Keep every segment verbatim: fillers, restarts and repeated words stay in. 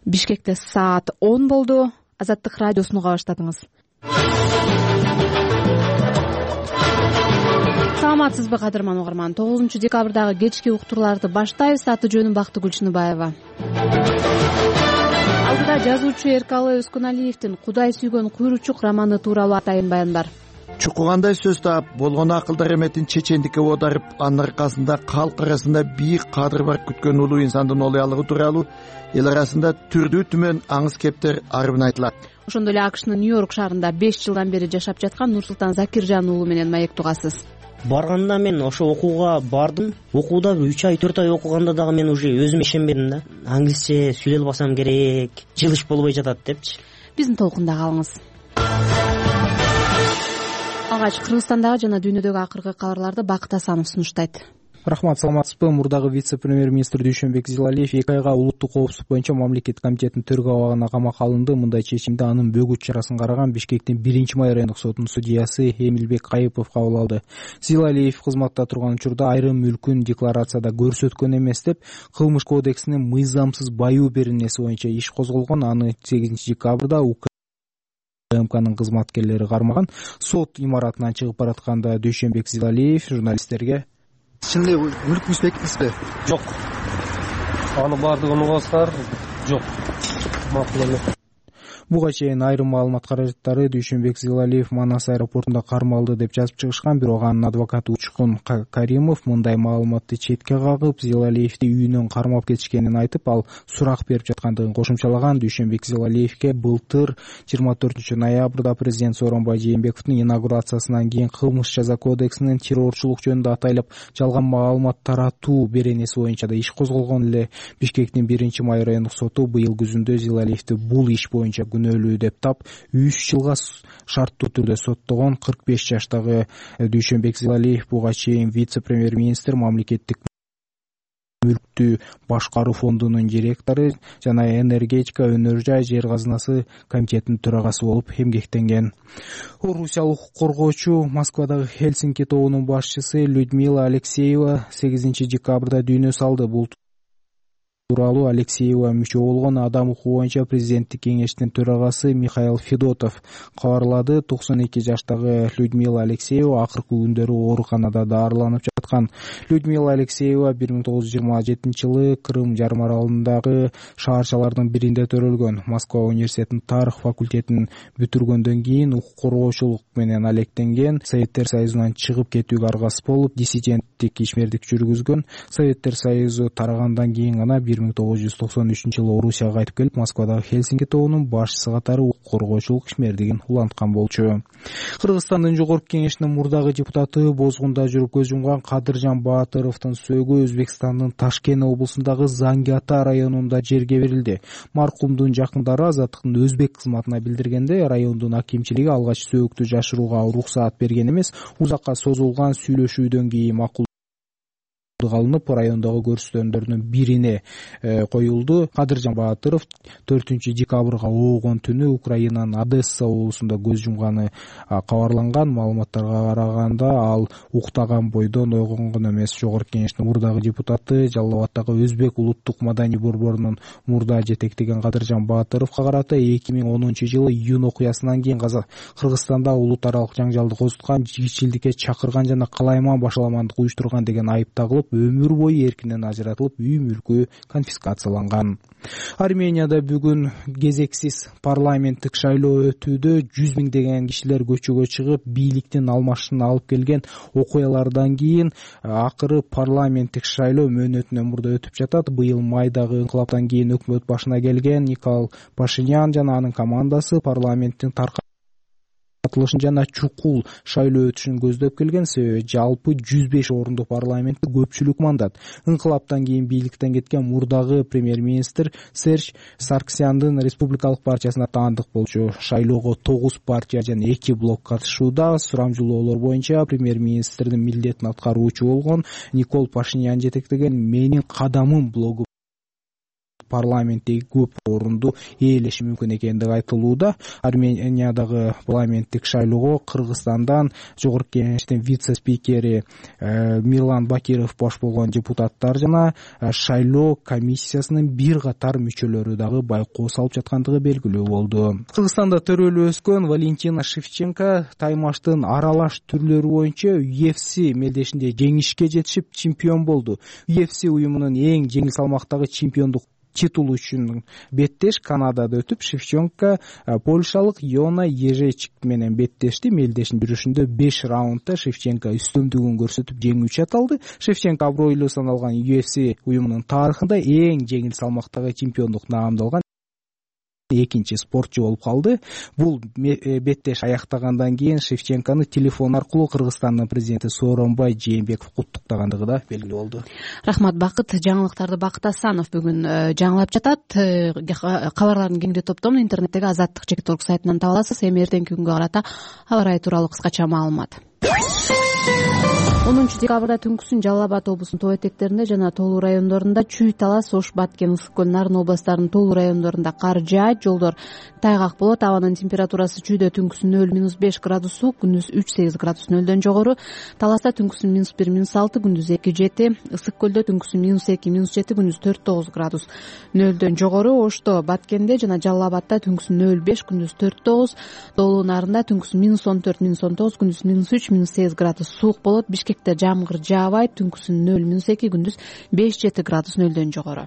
Бишкекте саат он болду. Азаттык радиосун уга баштадыңыз. Саламатсызбы, кадырман угарман? тогузунчу декабрдагы кечки уктурларды баштайбыз. Аты жөнүм Бактыгүл Чыныбаева. Алдыда жазуучу Эркалы Өскөналиевдин Кудай сүйгөн куйручук романы тууралуу атайын баян бар. Чукугандай сөз таап, болгон акылдар эметин чечендикке оодарып, анын аркасында калк арасында бийик кадыр бар күткөн улуу инсандын олуялыгы тууралуу эл арасында түрдүү түмөн аңыз кептер арбын айтылат. Ошондой эле АКШнын Нью-Йорк шаарында беш жылдан бери жашап жаткан Нурсултан Закиржан уулу менен маектик угасыз. Барганда мен ошо окууга бардым. Окууда үч ай төрт ай окуганда дагы мен уже өзүм ишенбедим да. Англисче сүйлөй албасам керек, жылыш болбой жатат депчи. Биздин толкунда калыңыз. Алгач Кыргызстандагы жана дүйнөдөгү акыркы кабарларды Бакыт Асанов сунуштайт. Рахмат, саламатсызбы? Мурдагы вице-премьер-министр Дүйшөнбек Зилалиев эки айга улуттук коопсуздук боюнча мамлекеттик комитеттин төрөгө абагына камакка алынды. Мындай чечимди анын бөгүт чарасын караган Бишкектин биринчи май райондук сотунун судьясы Эмилбек Кайыпов кабыл алды. Зилалиев кызматта турган учурда айрым мүлкүн декларацияда көрсөткөн эмес деп Кылмыш кодексинин мыйзамсыз баюу беренеси боюнча иш козголгон. Аны сегизинчи декабрда УКМКнын кызматкерлери кармаган. Сот имаратынан чыгып баратканда Дүйшөнбек Зилалиев журналисттерге: Чынды мүлкүңүз бекиттиңизби? Жок. Аны бардыгын угасыздар. Жок. Макул эмес. Буга чейин айрым маалымат каражаттары Дүйшөнбек Зилалиев Манас аэропортунда кармалды деп жазып чыгышкан, бирок анын адвокаты Учкун Каримов мындай маалыматты четке кагып, Зилалиевди үйүнөн кармап кетишкенин айтып, ал сурак берип жаткандыгын кошумчалаган. Дүйшөнбек Зилалиевге былтыр жыйырма төртүнчү ноябрда президент Сооронбай Жээнбековдун инаугурациясынан кийин Кылмыш жаза кодексинин террорчулук жөнүндө атайлап жалган маалымат таратуу беренеси боюнча да иш козголгон. Эле Бишкектин биринчи май райондук соту быйыл күзүндө Зилалиевди бул иш боюнча күнөөлүү деп тап, үч жылга шарттуу түрдө соттогон. кырк беш жаштагы Дүйшөнбек Зилалиев буга чейин вице-премьер-министр, мамлекеттик мүлктү башкаруу фондунун директору жана энергетика, өнөр жай, жер казынасы комитетинин төрагасы болуп эмгектенген. Орусиялык укук коргоочу Москвадагы Хельсинки тобунун башчысы Людмила Алексеева сегизинчи декабрда дүйнө салды. Бул тууралуу Алексеева мүчө болгон Адам укугу боюнча президенттик кеңештин төрагасы Михаил Федотов кабарлады. токсон эки жаштагы Людмила Алексеева акыркы күндөрү ооруканада даарыланып жаткан. Людмила Алексеева бир миң тогуз жүз жыйырма жетинчи жылы Крым жарым аралындагы шаарчалардын биринде төрөлгөн. Москва университетинин тарых факультетин бүтүргөндөн кийин укук коргоочулук менен алектенген. Советтер Союзунан чыгып кетүүгө аргасыз болуп, диссиденттик ишмердик жүргүзгөн. Советтер Союзу тарагандан кийин гана бир миң тогуз жүз токсон үчүнчү жылы Орусияга кайтып келип, Москвадагы Хельсинки тобунун башчысы катары укук коргоочулук ишмердигин уланткан болчу. Кыргызстандын жогорку кеңешинин мурдагы депутаты бозгунда жүрүп көз жумган Кадыржан Баатыровдун сөөгү Өзбекстандын Ташкент облусундагы Занги Ата районунда жерге берилди. Маркумдун жакындары Азаттыктын өзбек кызматына билдиргенде, райондун акимчилиги алгач сөөгүктү жашырууга уруксаат берген эмес, узакка созулган сүйлөшүүдөн кийин макул алынып, райондогу көрсөтөндөрдүн бирине э, коюлду. Кадыржан Баатыров төртүнчү декабрга оогон түнү Украинанын Одесса облусунда көз жумганы кабарланган. Маалыматтарга караганда, ал уктаган бойдон ойгонгон эмес. Жогорку кеңештин мурдагы депутаты, Жалал Абаддагы Өзбек улуттук маданий борборунун мурда жетектеген Кадыржан Баатыровго карата эки миң онунчу жылы июнь окуясынан кийин Кыргызстанда улут аралык жаңжалды козуткан, жигитчилдикке чакырган жана калайман башаламандык уюштурган деген айып тагылып, өмүр бою эркинен ажыратылып, үй мүлкү конфискацияланган. Арменияда бүгүн кезексиз парламенттик шайлоо өтүүдө жүз миңдеген кишилер көчөгө чыгып, бийликтин алмашышына алып келген окуялардан кийин акыры парламенттик шайлоо мөөнөтүнөн мурда өтүп жатат. Быйыл майдагы инкылаптан кийин өкмөт башына келген Никол Пашинян жана анын командасы парламенттин таркатылышын жана чукул шайлоо өтүшүн көздөп келген. Себеби жалпы жүз беш орундук парламентте көпчүлүк мандат. Инкылаптан кийин бийликтен кеткен мурдагы премьер-министр Серж Сарксяндын республикалык партиясына таандык болчу. Шайлоого тогуз партия жана эки блок катышууда. Сурамжылоолор боюнча премьер-министрдин милдетин аткаруучу болгон Никол Пашинян жетектеген Менин кадамым блогу парламенттеги көп орунду ээлеши мүмкүн экендиги айтылууда. Армениядагы парламенттик шайлоого Кыргызстандан жогорку кеңештин вице спикери Мирлан Бакиров бош болгон депутаттар жана шайлоо комиссиясынын бир катар мүчөлөрү дагы байкоо салып жаткандыгы белгилүү болду. Кыргызстанда төрөлүп өскөн Валентина Шевченко таймаштын аралаш түрлөрү боюнча ю эф си мелдешинде жеңишке жетишип чемпион болду. ю эф си уюмунун эң жеңил салмактагы чемпиондук титулу үчүн беттеш Канадада өтүп, Шевченко польшалык Йона Ежечик менен беттешти. Мелдештин жүрүшүндө беш раундда Шевченко үстөмдүгүн көрсөтүп жеңүүчү аталды. Шевченко абройлуу саналган ю эф си уюмунун тарыхында эң жеңил салмактагы чемпиондук наамдалган экинчи спортчу болуп калды. Бул беттеш аяктагандан кийин Шевченкону телефон аркылуу Кыргызстандын президенти Сооронбай Жээнбеков куттуктагандыгы да белгилүү болду. Рахмат Бакыт. Жаңылыктарды Бакыт Асанов бүгүн жаңылап жатат. Кабарлардын кеңири топтомун интернеттеги азаттык чекит орг сайтынан таба аласыз. Эми эртеңки күнгө карата аба ырайы тууралуу кыскача маалымат. онунчу декабрда түнкүсүн Жалал Абад облусунун тоо этектеринде жана Тоолуу райондорунда Чүй, Талас, Ош, Баткен, Ысык көл, Нарын областтарынын Тоолуу райондорунда кар жаат, жолдор тайгак болот. Абанын температурасы Чүйдө түнкүсүн нөл минус беш градус суук, күндүз үч сегиз градус нөлдөн жогору. Таласта түнкүсүн минус бир минус алты, күндүз эки жети. Ысык көлдө түнкүсүн минус эки минус жети, күндүз төрт тогуз градус нөлдөн жогору. Ошто, Баткенде жана Жалал Абадта түнкүсүн нөл беш, күндүз төрт тогуз. Тоолуу Нарында түнкүсүн минус он төрт минус он тогуз, күндүз минус үч минус сегиз градус суук болот. Бишкекте жамгыр жаабайт, түнкүсүн нөл минус эки, күндүз беш жети градус нөлдөн жогору.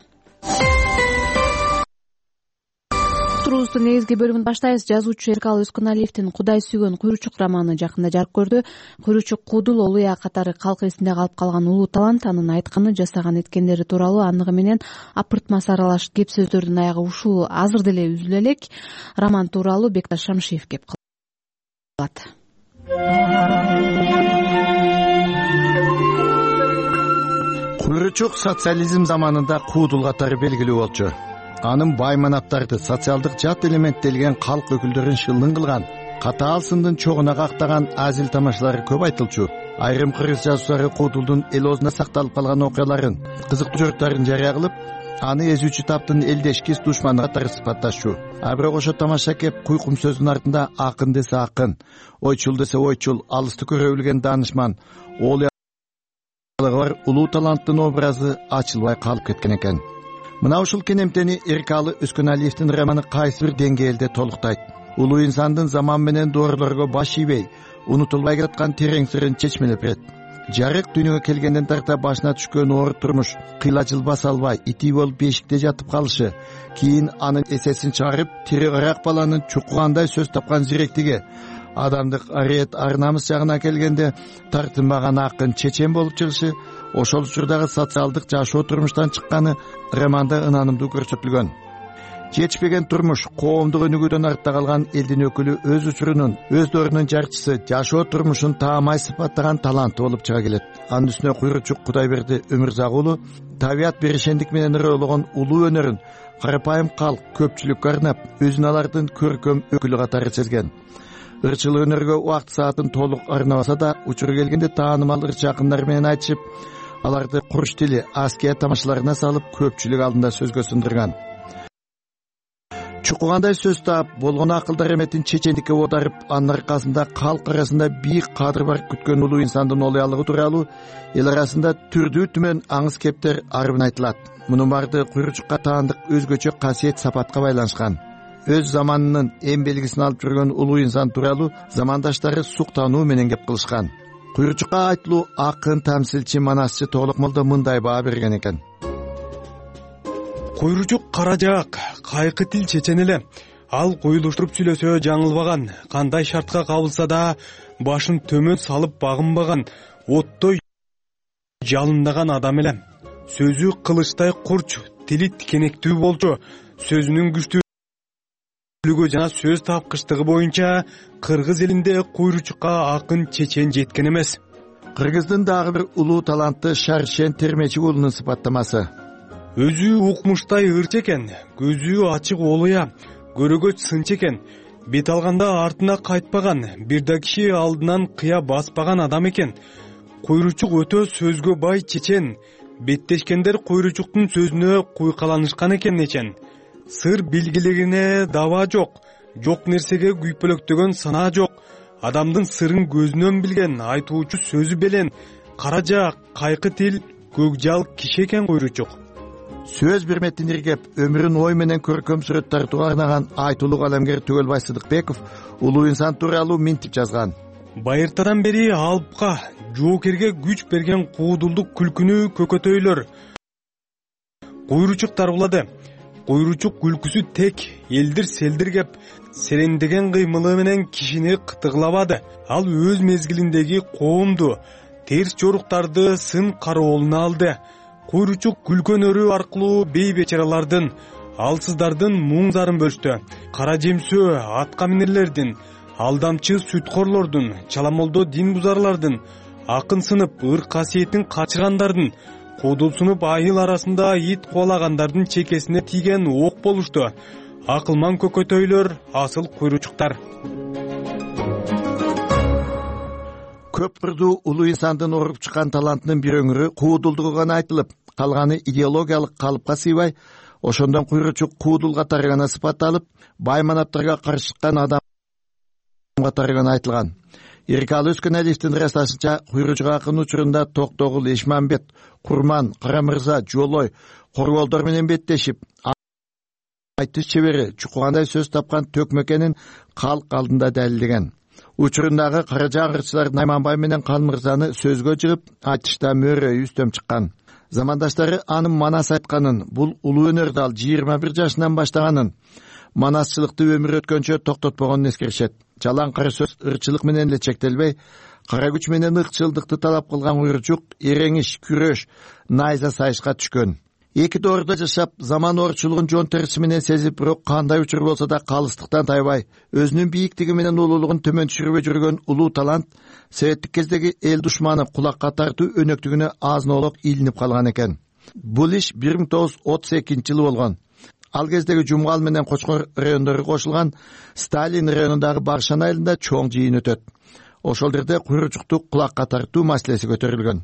Турубуздун негизги бөлүмүн баштайбыз. Жазуучу Эркалы Өскөналиевдин Кудай сүйгөн куйручук романы жакында жарык көрдү. Куйручук Куудул Олуя катары калк эсинде калып калган улуу талант, анын айтканы, жасаган эткендери тууралуу андыгы менен апыртмас аралаш кеп сөздөрдүн аягы ушул азыр деле үзүлө элек. Роман тууралуу Бекташ Шамшиев кеп кылат. Куйручук социализм заманында Куудул катары белгилүү болчу. Анын байманаттарды, социалдык жат элементтелген калк өкүлдөрүн шылдың кылган, катаал сындын чогуна кактаган азил тамашалары көп айтылчу. Айрым кыргыз жазуучулары Куудулдун эл оозунда сакталып калган окуяларын, кызыктуу сюжетттерин жарыя кылып, аны эзүүчү таптын элдешкис душманы катары сыпатташчу. А бирок ошо тамаша кеп куйкум сөздүн артында акын десе акын, ойчул десе ойчул, алысты көрө билген даанышман, Олуя бар улуу таланттын образы ачылбай калып кеткен экен. Мына ушул кенемтени Эркалы Өскөналиевдин романы кайсы бир деңгээлде толуктайт. Улуу инсандын заман менен доорлорго баш ийбей, унутулбай жаткан терең сырын чечмелеп берет. Жарык дүйнөгө келгенден тарта башына түшкөн оор турмуш, кыйлачыл баса албай, ити болуп бешикте жатып калышы, кийин анын эсесин чыгарып, тири ырак баланын чукугандай сөз тапкан зиректиги, адамдык ариет ар-намыс жагына келгенде тартынбаган акын чечен болуп чыгышы, ошол учурдагы социалдык жашоо турмуштан чыкканы романда ынанымдуу көрсөтүлгөн. Жетишпеген турмуш, коомдук өнүгүүдөн артта калган элдин өкүлү өз учурунун, өз доорунун жарчысы, жашоо турмушун таамай сыпаттаган таланты болуп чыга келет. Анын үстүнө Куйручук Кудайберди Өмүрзак уулу табият беришендик менен ыроологон улуу өнөрүн карапайым калк көпчүлүккө арнап, өзүн алардын көркөм өкүлү катары сезген. Ырчыл өнөргө убакыт саатын толук арнабаса да, учуру келгенде таанымал ырчы акындар менен айтышып, аларды куруш тили, аския тамашаларына салып, көпчүлүк алдында сөзгө сындырган. Чукугандай сөз таап, болгон акылдар эметин чечендикке оодарып, анын аркасында калк арасында бийик кадыр бар күткөн улуу инсандын олуялыгы тууралуу эл арасында түрдүү түмөн аңыз кептер арбын айтылат. Мунун баарды Куйручукка таандык өзгөчө касиет сапатка байланышкан. Өз заманынын эң белгисин алып жүргөн улуу инсан тууралуу замандаштары суктануу менен кеп кылышкан. Куйручукка айтылуу акын, тамсилчи, манасчы Тоолук молдо мындай баа берген экен. Куйручук каражаак, кайкы тил чечен эле. Ал коюлуштуруп сүйлөсө жаңылбаган, кандай шартка кабылса да башын төмөн салып багынбаган, оттой жалындаган адам эле. Сөзү кылычтай курч, тили тикенектүү болчу. Сөзүнүн күчтүүлүгү жана сөз тапкычтыгы боюнча кыргыз элинде Куйручукка акын чечен жеткен эмес. Кыргыздын дагы бир улуу таланты Шаршен Термечи уулунун сыпаттамасы. Өзү укмуштай ырчы экен, көзү ачык олуя, көрөгөч сынчы экен. Бет алганда артына кайтпаган, бир да киши алдынан кыя баспаган адам экен. Куйручук өтө сөзгө бай чечен, беттешкендер куйручуктун сөзүнө куйкаланышкан экен эчен. Сыр билгилигине даба жок, жок нерсеге күйпөлөктөгөн санаа жок. Адамдын сырын көзүнөн билген айтуучу сөзү белен, каража, кайкы тил, көкжал киши экен куйручук. Сөз берметин иргеп, өмүрүн ой менен көркөм сүрөт тартууга арнаган айтулуу калемгер Түгөлбай Сыдыкбеков улуу инсан тууралуу минтип жазган. Байыртадан бери алыпка, жоокерге күч берген куудулдук күлкүнү көкөтөйлөр куйручук тарбулады. Куйручук күлкүсү тек элдир селдир кеп, серендеген кыймылы менен кишини кытыглабады. Ал өз мезгилиндеги коомду, терс жоруктарды сын кароолуна алды. Куйручук күлкөн өрү аркылуу бейбечаралардын, алсыздардын муң зарын бөлүштү. Кара жемсөө атка минерлердин, алдамчы сүткорлордун, чаламолдо дин бузарлардын, акын сынып ыр касиетин качыргандардын, куудулсунуп айыл арасында ит куалагандардын чекесине тийген ок болушту. Акылман көкөтөйлөр асыл куйручуктар. Көп бурду улуу инсандын оруп чыккан талантынын бир өңүрү куудулдугу гана айтылып, калганы идеологиялык калыпка сыйбай, ошондон куйручук куудул катары гана сыпатталып, байманаптарга каршы чыккан адам катары гана айтылган. Иркалы Өскөнәлиевдин ырасташынча, куйручук акын учурунда Токтогул, Эшмамбет, Курман, Карамырза, Жолой, Корголдор менен беттешип, айтыш чебери, чукугандай сөз тапкан Төкмөкенин калк алдында далилдеген. Учурундагы кара жаңырчылар Найманбай менен Калмырзаны сөзгө жыгып, айтышта мөөрөй үстөм чыккан. Замандаштары анын манас айтканын, бул улуу өнөрдү ал жыйырма бир жашынан баштаганын, манасчылыкты өмүр өткөнчө токтотпогонун эскеришет. Жалаң кара сөз ырчылык менен эле чектелбей, кара күч менен ыкчылдыкты талап кылган куйручук эреңиш, күрөш, найза сайышка түшкөн. Эки доордо жашап, заман орчулугун жон терisi менен сезип, бирок кандай учур болсо да калыстыктан тайбай, өзүнүн бийиктиги менен улуулугун төмөн түшүрбөй жүргөн улуу талант советтик кездеги эл душманы кулакка тартуу өнөктүгүнө азын-олок илинип калган экен. Бул иш бир миң тогуз жүз отуз экинчи жылы болгон. Ал кездеги Жумгал менен Кочкор райондору кошулган Сталин районундагы Баршан айылында чоң жыйын өтөт. Ошол жерде куйручукту кулакка тартуу маселеси көтөрүлгөн.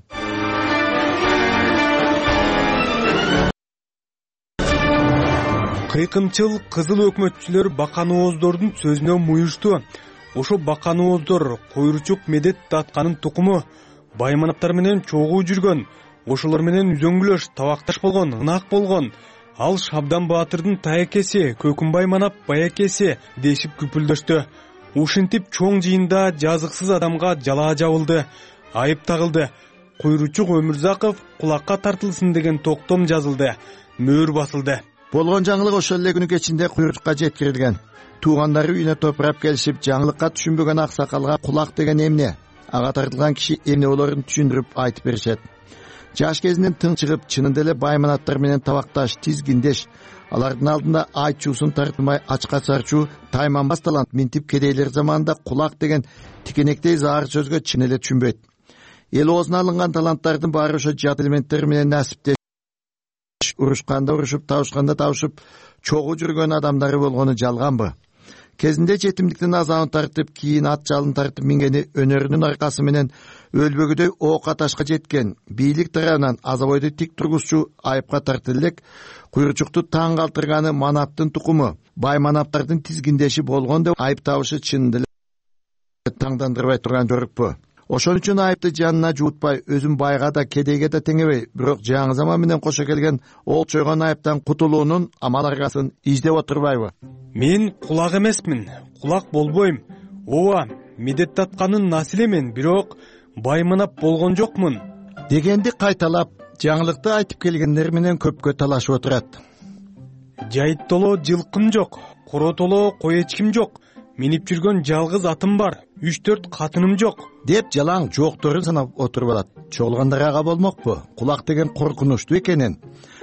Кыйкымчыл кызыл өкмөтчүлөр баканооздордун сөзүнө муюшту. Ошо баканооздор куйручук Медет атканын тукуму, байманаптар менен чогуу жүргөн, ошолор менен үзөңгүлөш, табакташ болгон, ынак болгон. Ал Шабдан Баатырдын таекеси, Көкүнбай манап баякеси дешип күпүлдөштү. Ушинтип чоң жыйында жазыксыз адамга жалаа жабылды, айып тагылды. Куйручук Өмүрзаков кулакка тартылсын деген токтом жазылды, мөөр басылды. Болгон жаңылык ошол эле күнү кечинде куйручукка жеткирилген. Туугандары үйүнө топурап келишип, жаңылыкка түшүнбөгөн аксакалга кулак деген эмне, ага тартылган киши эмне болорун түшүндүрүп айтып беришет. Жаш кезинен тың чыгып, чынында эле байманаттар менен табакташ, тизгиндеш, алардын алдында айтчуусун тартмай ачка чарчуу тайманбас талант минтип кедейлер заманында кулак деген тикенектей заар сөзгө чын эле түшүнбөйт. Эл оозуна алынган таланттардын баары ошо жат элементтер менен насиптеш, урушканда урушуп, табышканда табышып, чогуу жүргөн адамдары болгону жалганбы? Кезинде жетимдиктин азабын тартып, кийин ат жалын тартып мингени өнөрүнүн аркасы менен өлбөгүдөй оокка ташка жеткен, бийлик тарабынан азабойду тик тургузчу айыпка тартылды элек, куйручукту таң калтырганы манаптын тукуму, бай манаптардын тизгиндеши болгон деп айып табышы чынында эле таңдандырбай турган жорукпу? Ошон үчүн айыпты жанына жуутпай, өзүн байга да кедейге да теңебей, бирок жаңы заман менен кошо келген олчойгон айыптан кутулуунун амал аргасын издеп отурбайбы? Мен кулак эмесмин, кулак болбойм. Ооба, Медет атканын насилемен, бирок байманап болгон жокмун дегенди кайталап, жаңылыкты айтып келгендер менен көпкө талашып отурат. Жайыт толо жылкым жок, коро толо кой эчким жок. Минип жүргөн жалгыз атым бар, үч төрт катыным жок деп жалаң жокторун санап отуруп алат. Чогулгандар ага болмокпу? Кулак деген коркунучтуу экенин,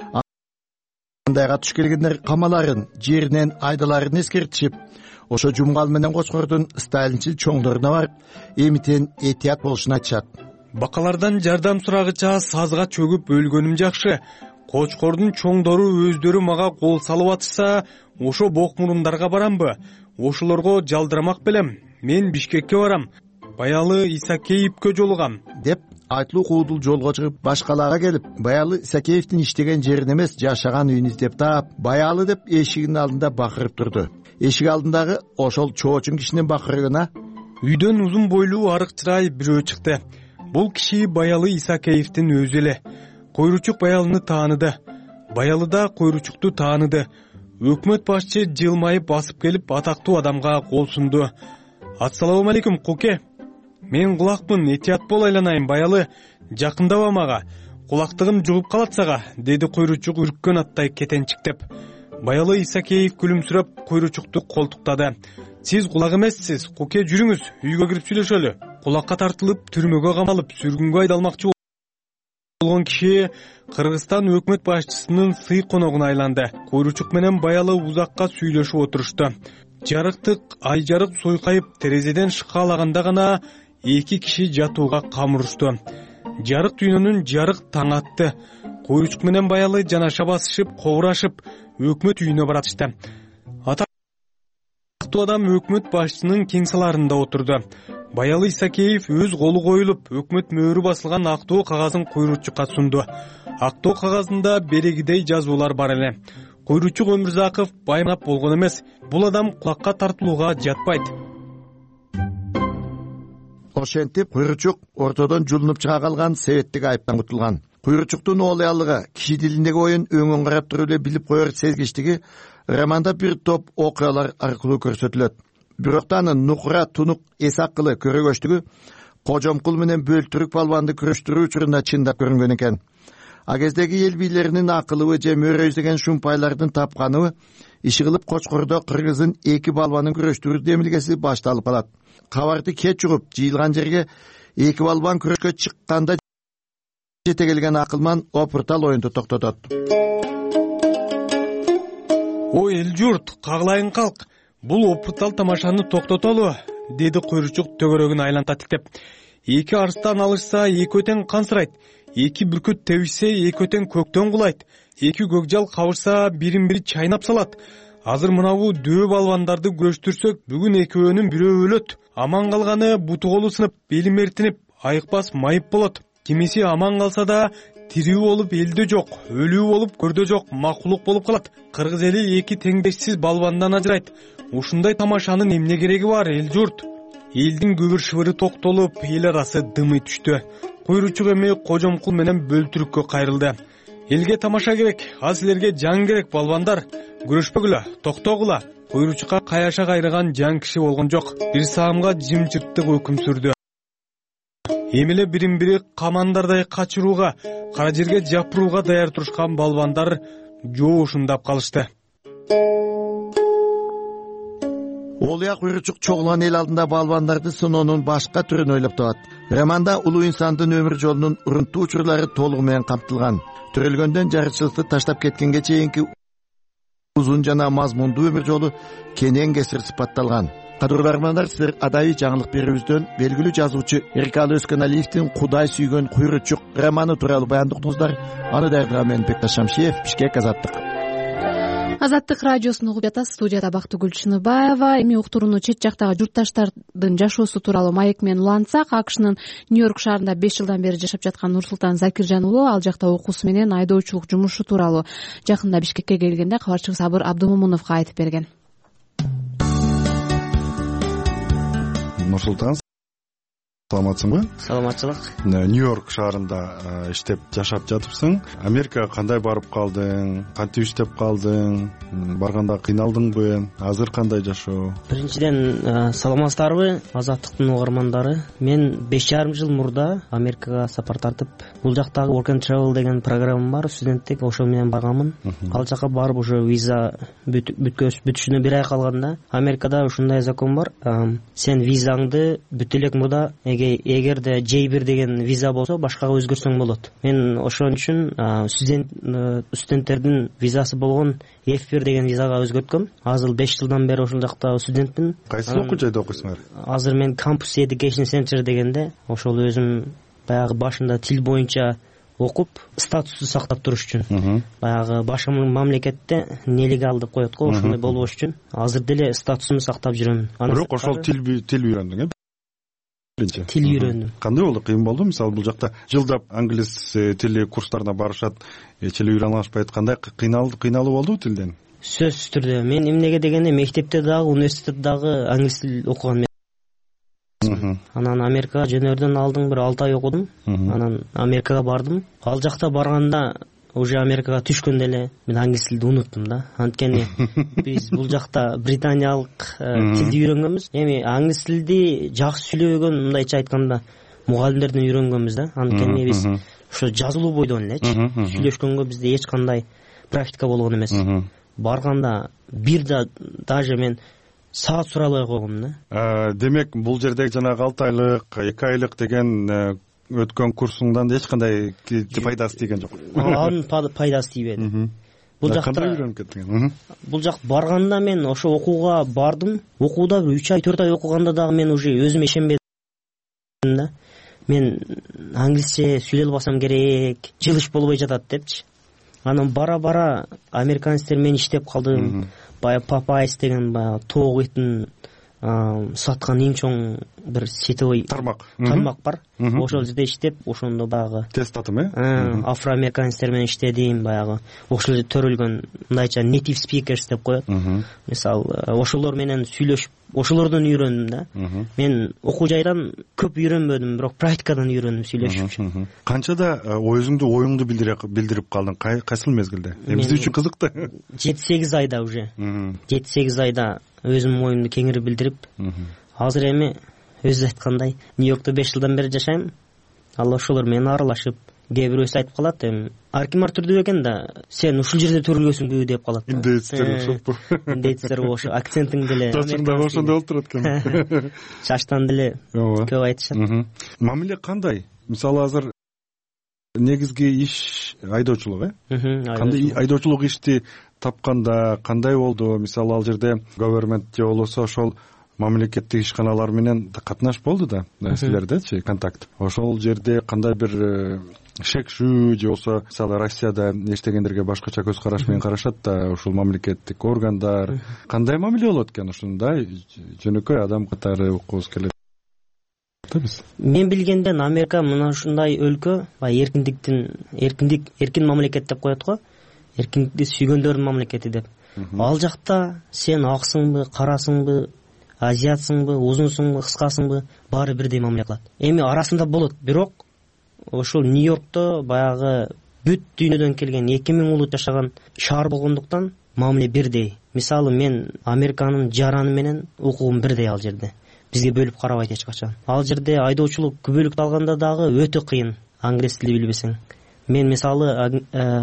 андайга туш келгендер камаларын, жеринен айдаларын эскертишип, ошо Жумгал менен Кочкордун сталинчил чоңдоруна барып, эмитен этият болушун айтышат. Бакалардан жардам сурагыча сазга чөгүп өлгөнүм жакшы. Кочкордун чоңдору өздөрү мага кол салып атышса, ошо бок мурундарга барамбы? Ошолорго жалдырамак белем. Мен Бишкекке барам. Баялы Исакеевке жолугам деп айтылуу куудул жолго чыгып башкалаага келип Баялы Исакеевдин иштеген жерин эмес жашаган үйүн издеп таап Баялы деп эшигинин алдында бакырып турду. Эшик алдындагы ошол чоочун кишинин бакырыгына үйдөн узун бойлуу арык чырай бирөө чыкты. Бул киши Баялы Исакеевдин өзү эле. Койручук Баялыны тааныды. Баялы да Койручукту тааныды. Өкмөт башчы жылмайып басып келип атактуу адамга кол сунду. Ассалам алейкум Куке. Мен кулакмын, этият бол, айланайын. Баялы, жакындаба мага. Кулактыгым жугуп калат сага, деди Койручук үрккөн аттай кетенчиктеп. Баялы Исакеев күлүмсүрөп Койручукту колтуктады. Сиз кулак эмессиз, Куке, жүрүңүз, үйгө кирип сүйлөшөлү. Кулакка тартылып, түрмөгө камалып, сүргүнгө айдалмакчы болгон киши Кыргызстан өкмөт башчысынын сый коногуна айланды. Койручук менен Баялы узакка сүйлөшүп отурушту. Жарыктык ай жарык суйкайып терезеден шыкалаганда гана эки киши жатууга камырышту. Жарык дүйнөнүн жарык таң атты. Койручук менен Баялы жанаша басышып, кобурашып өкмөт үйүнө баратышты. Атактуу адам өкмөт башчысынын кең саларында отурду. Баялы Исакеев өз колу коюлуп, өкмөт мөөрү басылган актоо кагазын Койручукка сунду. Актоо кагазында берегидей жазуулар бар эле. Койручук Өмүрзаков байнап болгон эмес. Бул адам кулакка тартылууга жатпайт. Ошентип Койручук ортодон жулунуп чыга калган себеттик айыптан кутулган. Койручуктун оолуялыгы, киши тилиндеги оюн өңөн карап туруп эле билип коер сезгичтиги романда бир топ окуялар аркылуу көрсөтүлөт. Бирок да анын нукура, тунук, эс акылы, көрөгөчтүгү Кожомкул менен Бөлтүрүк балбанды күрөштүрүү учурунда чындап көрүнгөн экен. А кездеги эл бийлеринин акылыбы же мөөрө изеген шумпайлардын тапканыбы иши кылып Кочкордо кыргыздын эки балбанын күрөштүрүү демилгеси башталып калат. Кабарды кеч угуп, жыйылган жерге эки балбан күрөшкө чыкканда жете келген акылман опуртал оюнду токтотот. Ой эл журт, кагылайын калк. Бул опуртал тамашаны токтотолу, деди Койручук төгөрөгүн айланта тиктеп. Эки арстан алышса, эки өтен кансырайт. Эки бүркүт тебишсе, эки өтен көктөн кулайт. Эки көкжал кабышса, бирин бири чайнап салат. Азыр мынабу дөө балбандарды күрөштүрсөк, бүгүн экөөнүн бирөө өлөт. Аман калганы буту колу сынып, бели мертинип, айыкпас майып болот. Кимиси аман калса да тирүү болуп элдө жок, өлүү болуп көрдө жок макулук болуп калат. Кыргыз эли эки теңдешсиз балбандан ажырайт. Ушундай тамашанын эмне кереги бар, эл журт? Элдин көбүр шыбыры токтолуп, эл арасы дымый түштү. Койручук эми Кожомкул менен Бөлтүрүккө кайрылды. Элге тамаша керек, а силерге жан керек балбандар. Күрөшпөгүлө, токтогула. Койручукка каяша кайрыган жан киши болгон жок. Бир саамга жымчырттык өкүм сүрдү. Эмеле бирин бири камандардай качырууга, кара жерге жапырууга даяр турушкан балбандар жоошундап калышты. Олуя Койручук чогулган эл алдында балбандарды сыноонун башка түрүн ойлоп табат. Романда улуу инсандын өмүр жолунун урунттуу учурлары толугу менен камтылган. Төрөлгөндөн жарычылыкты таштап кеткенге чейинки узун жана мазмундуу өмүр жолу кенен кесир сыпатталган. Кадырлуу бармандар, силер адайы жаңылык берүүбүздөн белгилүү жазуучу Эркалы Өскөналиевдин Кудай сүйгөн Койручук романы тууралуу баяндоктуңуздар. Аны даярдаган мен Бекташ Шамшиев, Бишкек, Азаттык. Азаттык радиосун угуп жатасыз. Студияда Бактыгүл Чыныбаева. Эми уктурууну чет жактагы журтташтардын жашоосу тууралуу маек менен улантсак, АКШнын Нью-Йорк шаарында беш жылдан бери жашап жаткан Нурсултан Закиржан уулу ал жакта окуусу менен айдоочулук жумушу тууралуу жакында Бишкекке келгенде кабарчы Сабыр Абдымомуновго айтып берген. Нурсултан, саламатсыңбы? Саламатчылык. Нью-Йорк шаарында иштеп жашап жатыпсың. Америкага кандай барып калдың? Кантип иштеп калдың? Барганда кыйналдыңбы? Азыр кандай жашоо? Биринчиден, саламатсыздарбы, Азаттыктын угармандары? Мен беш жарым жыл мурда Америкага сапар тартып, бул жактагы Work and Travel деген программа бар, студенттик, ошо менен барганмын. Ал жака барып уже виза бүтүшүнө бир ай калганда, Америкада ушундай закон бар. Сен визаңды бүт элек мурда эгерде жей бир деген виза болсо башкага өзгөрсөң болот. Мен ошон үчүн студент студенттердин визасы болгон эф бир деген визага өзгөрткөм. Азыр беш жылдан бери ошол жакта студентмин. Кайсы окуу жайда окуйсуңар? Азыр мен Campus Education Center дегенде, ошол өзүм баягы башында тил боюнча окуп, статусту сактап туруш үчүн. Баягы башка мамлекетте нелегал деп коет го, ошондой болбош үчүн азыр деле статусумду сактап жүрөм. Бирок ошол тил тил үйрөндүң, э? биринчи тил үйрөндүм. Кандай болду, кыйын болду? Мисалы бул жакта жылдап англис тили курстарына барышат, эч эле үйрөнө алышпайт. Кандай кыйналуу болдубу тилден? Сөзсүз түрдө мен эмнеге дегенде мектепте дагы, университетте дагы англис тил окуган. Анан Америкага жөнөрдөн алдың бир алты ай окудум. Анан Америкага бардым. Ал жакта барганда уже Америкага түшкөндө эле мен англис тилди унуттум да. Анткени биз бул жакта британиялык тилди үйрөнгөнбүз. Эми англис тилди жакшы сүйлөбөгөн, мындайча айтканда, мугалимдерден үйрөнгөнбүз да. Анткени биз ошо жазылуу бойдон элечи сүйлөшкөнгө бизде эч кандай практика болгон эмес. Барганда бир да даже мен саат суралбай койгом да. Демек бул жерде жанагы алты айлык, эки айлык деген өткөн курсуңдан эч кандай пайдасы тийген жок. Анын пайдасы тийбеди. Бул жакта кандай үйрөнүп кеттиң? Бул жак барганда мен ошо окууга бардым. Окууда бир үч ай, төрт ай окуганда дагы мен уже өзүмө ишенбедим да. Мен англисче сүйлөй албасам керек, жылыш болбой жатат депчи. Анан бара-бара американецтер менен иштеп калдым. Баягы Popeyes деген баягы тоок этин саткан эң чоң бир сетевой тармак тармак бар. Ошол жерде иштеп, ошондо баягы тестатым, э? Афроамериканецтер менен иштедим, баягы ошол жерде төрөлгөн мындайча native speakers деп коет. Мисалы, ошолор менен сүйлөшүп, ошолордон үйрөндүм да. Мен окуу жайдан көп үйрөнбөдүм, бирок практикадан үйрөндүм сүйлөшүп. Канчада өзүңдү оюңду билдирип калдың? Кайсыл мезгилде? Биз үчүн кызык да. жети сегиз айда уже. жети сегиз айда өзүмдүн оюмду кеңири билдирип, азыр эми өзү айткандай Нью-Йоркто беш жылдан бери жашайм. Ал ошолор менен аралашып, кээ бирөөсү айтып калат, эми аркимар түрдүү экен да, сен ушул жерде төрөлгөнсүңбү деп калат. Индеецтер окшоппу? Индеецтер окшоп, акцентиң деле чачың дагы ошондой болуп турат экен. Чачтан деле көп айтышат. Мамиле кандай? Мисалы азыр негизги иш айдоочулук, э? Кандай айдоочулук ишти тапканда кандай болду? Мисалы ал жерде government же болбосо ошол мамлекеттик ишканалар менен катнаш болду да, силердечи контакт. Ошол жерде кандай бир шекшүү же болбосо, мисалы Россияда эчтегендерге башкача көз караш менен карашат да, ушул мамлекеттик органдар кандай мамиле болот экен ушундай жөнөкөй адам катары окугубуз келет. Мен билгенден Америка мына ушундай өлкө, баягы эркиндиктин, эркиндик, эркин мамлекет деп коет го. Эркиндикти сүйгөндөрдүн мамлекети деп. Ал жакта сен аксыңбы, карасыңбы, азиатсыңбы, узунсуңбу, кыскасыңбы, баары бирдей мамиле кылат. Эми арасында болот, бирок ошол Нью-Йоркто баягы бүт дүйнөдөн келген эки миң улут жашаган шаар болгондуктан мамиле бирдей. Мисалы мен Американын жараны менен укугум бирдей ал жерде. Бизге бөлүп карабайт эч качан. Ал жерде айдоочулук күбөлүктү алганда дагы өтө кыйын, англис тили билбесең. Мен мисалы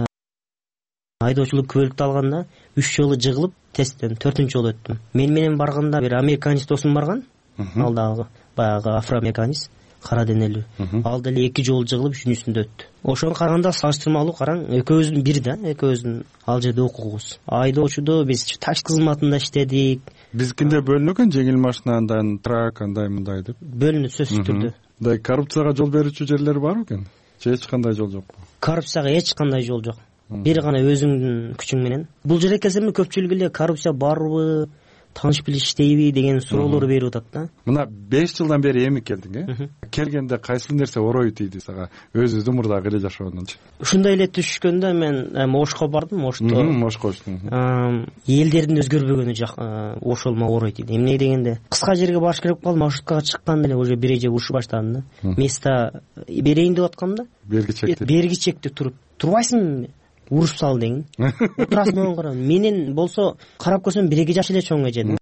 айдоочулук күбөлүктү алганда үч жолу жыгылып, тесттен төртүнчү жолу өттүм. Мен менен барганда бир американец досум барган. Ал дагы баягы афроамериканец, кара денелүү. Ал деле эки жолу жыгылып, үчүнчүсүндө өттү. Ошого караганда салыштырмалуу караң, экөөбүздүн бир да, экөөбүздүн ал жерде окугубуз. Айдоочудо биз такси кызматында иштедик. Бизкинде бөлүнө экен, жеңил машинадан трак андай мындай деп. Бөлүнөт сөзсүз түрдө. Да, коррупцияга жол берүүчү жерлер бар экен? Же эч кандай жол жокпу? Коррупцияга эч кандай жол жок. Бир гана өзүңдүн күчүң менен. Бул жерде кеземде көпчүлүк эле коррупция барбы, тааныш билиш иштейби деген суроолор берип атат да. Мына беш жылдан бери эми келдиң, э? Келгенде кайсы нерсе орой тийди сага? Өзүбүздүн мурдагы эле жашоодончу. Ушундай эле түшкөндө мен Ошко бардым, Ошто. Ошко өчтүм. Элдердин өзгөрбөгөнү жак ошол мага орой тийди. Эмне дегенде, кыска жерге баш керек болуп, маршруткага чыкканда эле уже бир эже урушуп баштадым да. Места берейин деп аткам да. Берги чекти. Берги чекти туруп, турбайсыңбы? Уруп сал деген. Турасың менен карап. Менен болсо карап көрсөм бир эки жаш эле чоң эже.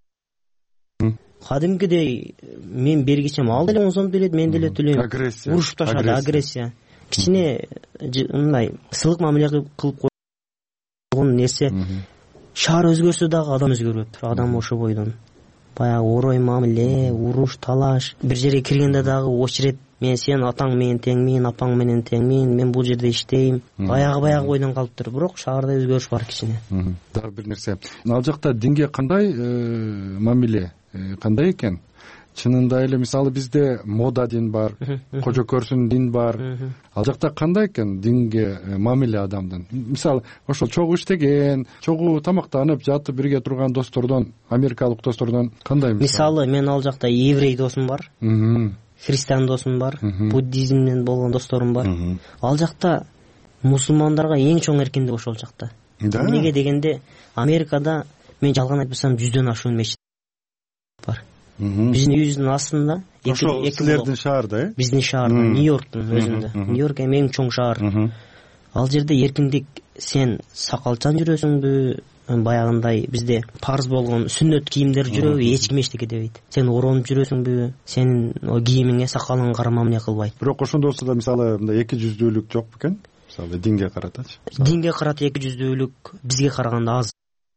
Кадимкидей мен бергичем, ал деле он сом төлөйт, мен деле төлөйм. Агрессия. Урушуп ташады, агрессия. Кичине мындай сылык мамиле кылып койгон нерсе. Шаар өзгөрсө дагы адам өзгөрбөптүр. Адам ошо бойдон. Баягы орой мамиле, уруш, талаш. Бир жерге киргенде дагы очерет. Мен сен атаң менен теңмин, апаң менен теңмин, мен бул жерде иштейм. Баягы баягы бойдон калыптыр, бирок шаарда өзгөрүш бар кичине. Дагы бир нерсе. Ал жакта динге кандай мамиле, кандай экен? Чынында эле мисалы бизде мода дин бар, кожо көрсүн дин бар. Ал жакта кандай экен динге мамиле адамдын? Мисалы ошол чогуу иштеген, чогуу тамактанып, жатып бирге турган достордон, америкалык достордон кандай мисалы? Мисалы мен ал жакта еврей досум бар. христиан досум бар, буддизмден болгон досторум бар. Ал жакта мусулмандарга эң чоң эркиндик ошол жакта. Эмнеге дегенде Америкада мен жалган айтпасам жүздөн ашуун мечит бар. Биздин үйүбүздүн астында ошол силердин шаарда, э? Биздин шаарда, Нью-Йорктун өзүндө. Нью-Йорк эми эң чоң шаар. Ал жерде эркиндик, сен сакалчан жүрөсүңбү, баягындай бизде парз болгон сүннөт кийимдер жүрөбү, эч ким эчтеке дебейт. Сен оронуп жүрөсүңбү, сенин кийимиңе, сакалыңа карама эмне кылбайт. Бирок ошондосу да мисалы мындай эки жүздүүлүк жок бекен? Мисалы динге каратачы. Динге карата эки жүздүүлүк бизге караганда аз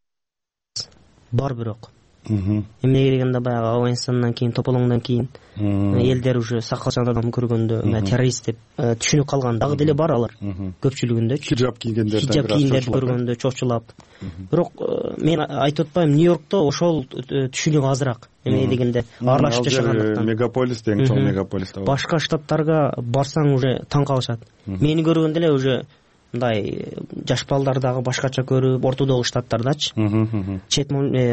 бар, бирок эмнеге дегенде баягы Афганистандан кийин, тополоңдон кийин элдер уже сакалчан адам көргөндө террорист деп түшүнүп калган дагы деле бар алар. Көпчүлүгүндө хиджаб кийгендерден хиджаб кийгендерди көргөндө чочулап. Бирок мен айтып атпайм, Нью-Йоркто ошол түшүнүк азыраак. Эмне дегенде аралашып жашагандыктан. Мегаполис эң чоң мегаполис да бар. Башка штаттарга барсаң уже таң калышат. Мени көргөндө эле уже мындай жаш балдар дагы башкача көрүп, ортодогу штаттардачы. Чет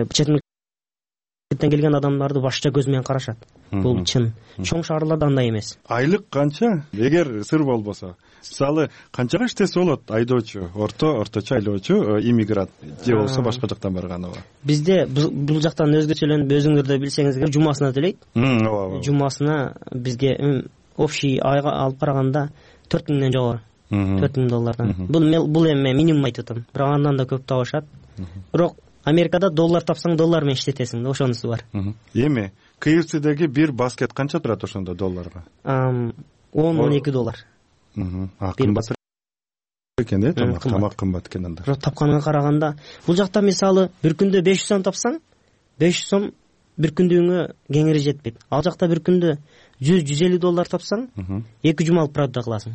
четтен келген адамдарды башка көз менен карашат. Бул чын. Чоң шаарларда андай эмес. Айлык канча? Эгер сыр болбосо, мисалы канчага иштесе болот айдоочу, орто орточо айлоочу иммигрант же болбосо башка жактан барганова? Бизде бул жактан өзгөчөлөнүп, өзүңөр да билсеңиз керек, жумасына төлөйт. Ооба. Жумасына бизге общий айга алып караганда төрт миңден жогору. төрт миң доллардан. Бул бул эми минимум айтып атам. Бирок андан да көп табышат. Бирок Америкада доллар тапсаң доллар менен иштетесиң да, ошонусу бар. Эми кей эф сидеги бир баскет канча турат ошондо долларга? он он эки доллар. Кымбат экен да, тамак кымбат экен анда. Бирок тапканыңа караганда, бул жакта мисалы бир күндө беш жүз сом тапсаң, беш жүз сом бир күндүгүңө кеңири жетпейт. Ал жакта бир күндө жүз жүз элүү доллар тапсаң, эки жума алып правда кыласың.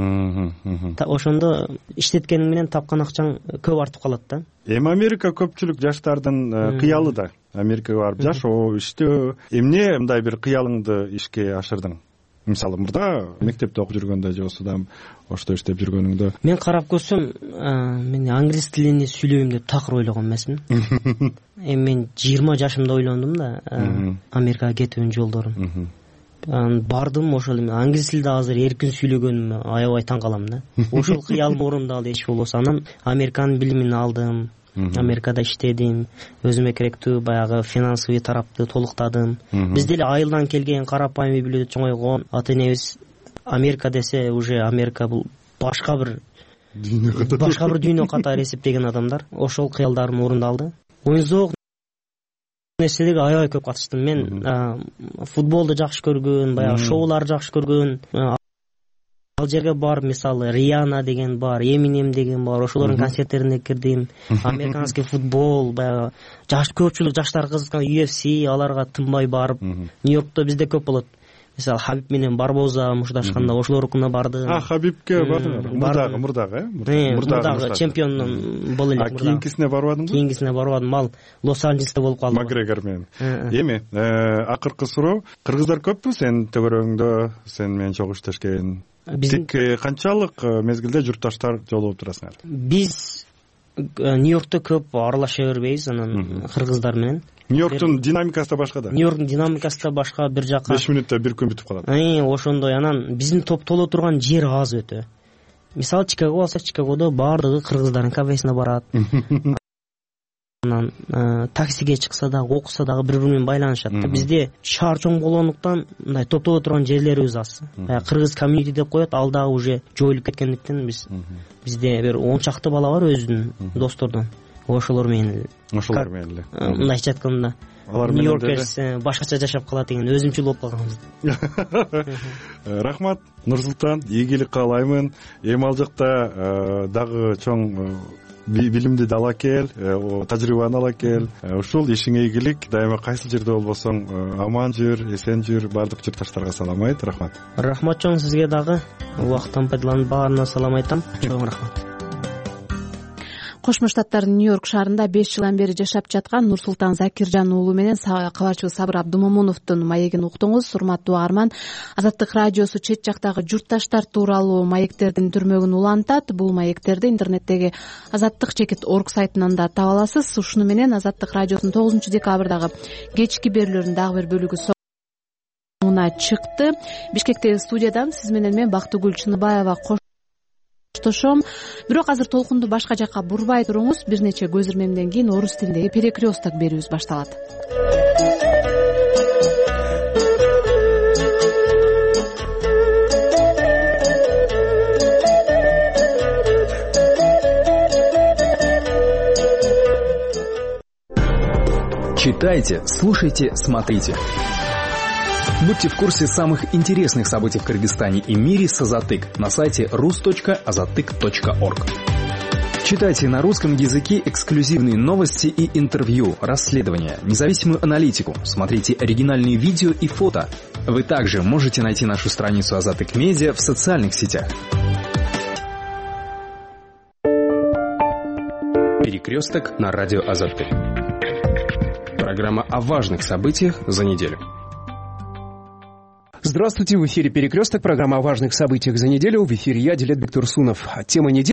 Ошондо иштеткениң менен тапкан акчаң көп артып калат да. Эми Америка көпчүлүк жаштардын кыялы да. Америкага барып жашоо, иштөө. Эмне мындай бир кыялыңды ишке ашырдың? Мисалы мурда мектепте окуп жүргөндө же осудан ошто иштеп жүргөнүңдө. Мен карап көрсөм, мен англис тилин сүйлөйм деп такыр ойлогон эмесмин. Эми мен жыйырма жашымда ойлондум да Америкага кетүүнүн жолдорун. Бардым, ошол эми англис тилде азыр эркин сүйлөгөнүмө аябай таң калам да. Ошол кыялым орундалды эч болбосо. Анан Американын билимин алдым. Америкада иштедим. Өзүмө керектүү баягы финансовый тарапты толуктадым. Биз деле айылдан келген карапайым үй бүлөдө чоңойгон ата энебиз Америка десе уже Америка бул башка бир дүйнө, башка бир дүйнө катары эсептеген адамдар. Ошол кыялдарым орундалды. Оюн нерселерге аябай көп катыштым. Мен футболду жакшы көргөн, баягы шоуларды жакшы көргөн. Ал жерге бар, мисалы Риана деген бар, Эминем деген бар. Ошолордун концерттерине кирдим. Американский футбол, баягы жаш көпчүлүк жаштар кызыккан ю эф си, аларга тынбай барып. Нью-Йоркто бизде көп болот. Мисалы Хабиб менен Барбоза мушташканда ошолорукуна бардым. А, Хабибке бардыңар? Мурдагы, мурдагы, э? Мурдагы чемпиондун боло элек. А кийинкисине барбадыңбы? Кийинкисине барбадым. Ал Лос-Анджелесте болуп калды. Макгрегор менен. Эми, акыркы суроо, кыргыздар көппү сен төгөрөңдө, сен менен чогуу иштешкен? Тик канчалык мезгилде журтташтар жолугуп турасыңар? Биз Нью-Йоркто көп аралаша бербейбиз, анан кыргыздар менен. Нью-Йорктун динамикасы да башка да. Нью-Йорктун динамикасы да башка, бир жака беш мүнөттө бир күн бүтүп калат. Э, ошондой. Анан биздин топ толо турган жер аз өтө. Мисалы Чикаго алсак, Чикагодо баардыгы кыргыздардын кафесине барат. Анан таксиге чыкса дагы, окуса дагы бири-бири менен байланышат. Бизде шаар чоң болгондуктан мындай топ толо турган жерлерибиз аз. Кыргыз комьюнити деп коет, ал дагы уже жоюлуп кеткендиктен биз бизде бир он чакты бала бар өзүнүн достордон. Ошолор менен ошолор менен эле мындайча айтканда Нью-Йоркерс башкача жашап калат деген өзүмчүл болуп калганбыз. Рахмат Нурсултан, ийгилик каалаймын. Эми ал жакта дагы чоң билимди да ала кел, тажрыйбаны ала кел. Ушул ишиңе ийгилик, дайыма кайсы жерде болбосоң аман жүр, эсен жүр. Бардык журтташтарга салам айт. Рахмат. Рахмат чоң сизге дагы. Убакыттан пайдаланып баарына салам айтам. Чоң рахмат. Кошмо Штаттардын Нью-Йорк шаарында беш жылдан бери жашап жаткан Нурсултан Закиржан уулу менен кабарчыбыз Сабыр Абдымомуновдун маегин уктуңуз. Урматтуу угарман, Азаттык радиосу чет жактагы журтташтар тууралуу маектердин түрмөгүн улантат. Бул маектерди интернеттеги азаттык чекит орг сайтынан да таба аласыз. Ушуну менен Азаттык радиосунун тогузунчу декабрдагы кечки берүүлөрүнүн дагы бир бөлүгү чыкты. Бишкектеги студиядан сиз менен мен Бактыгүл Чыныбаева коштошом. Бирок азыр толкунду башка жакка бурбай туруңуз. Бир нече көз ирмемден кийин орус тилиндеги перекресток берүүбүз башталат. Читайте, слушайте, смотрите. Будьте в курсе самых интересных событий в Кыргызстане и мире с Азатык на сайте рус точка азатык точка орг. Читайте на русском языке эксклюзивные новости и интервью, расследования, независимую аналитику. Смотрите оригинальные видео и фото. Вы также можете найти нашу страницу Азатык Медиа в социальных сетях. Перекресток на радио Азатык. Программа о важных событиях за неделю. Здравствуйте, в эфире «Перекресток», программа о важных событиях за неделю. В эфире я, Дилетбек Турсунов. Тема недели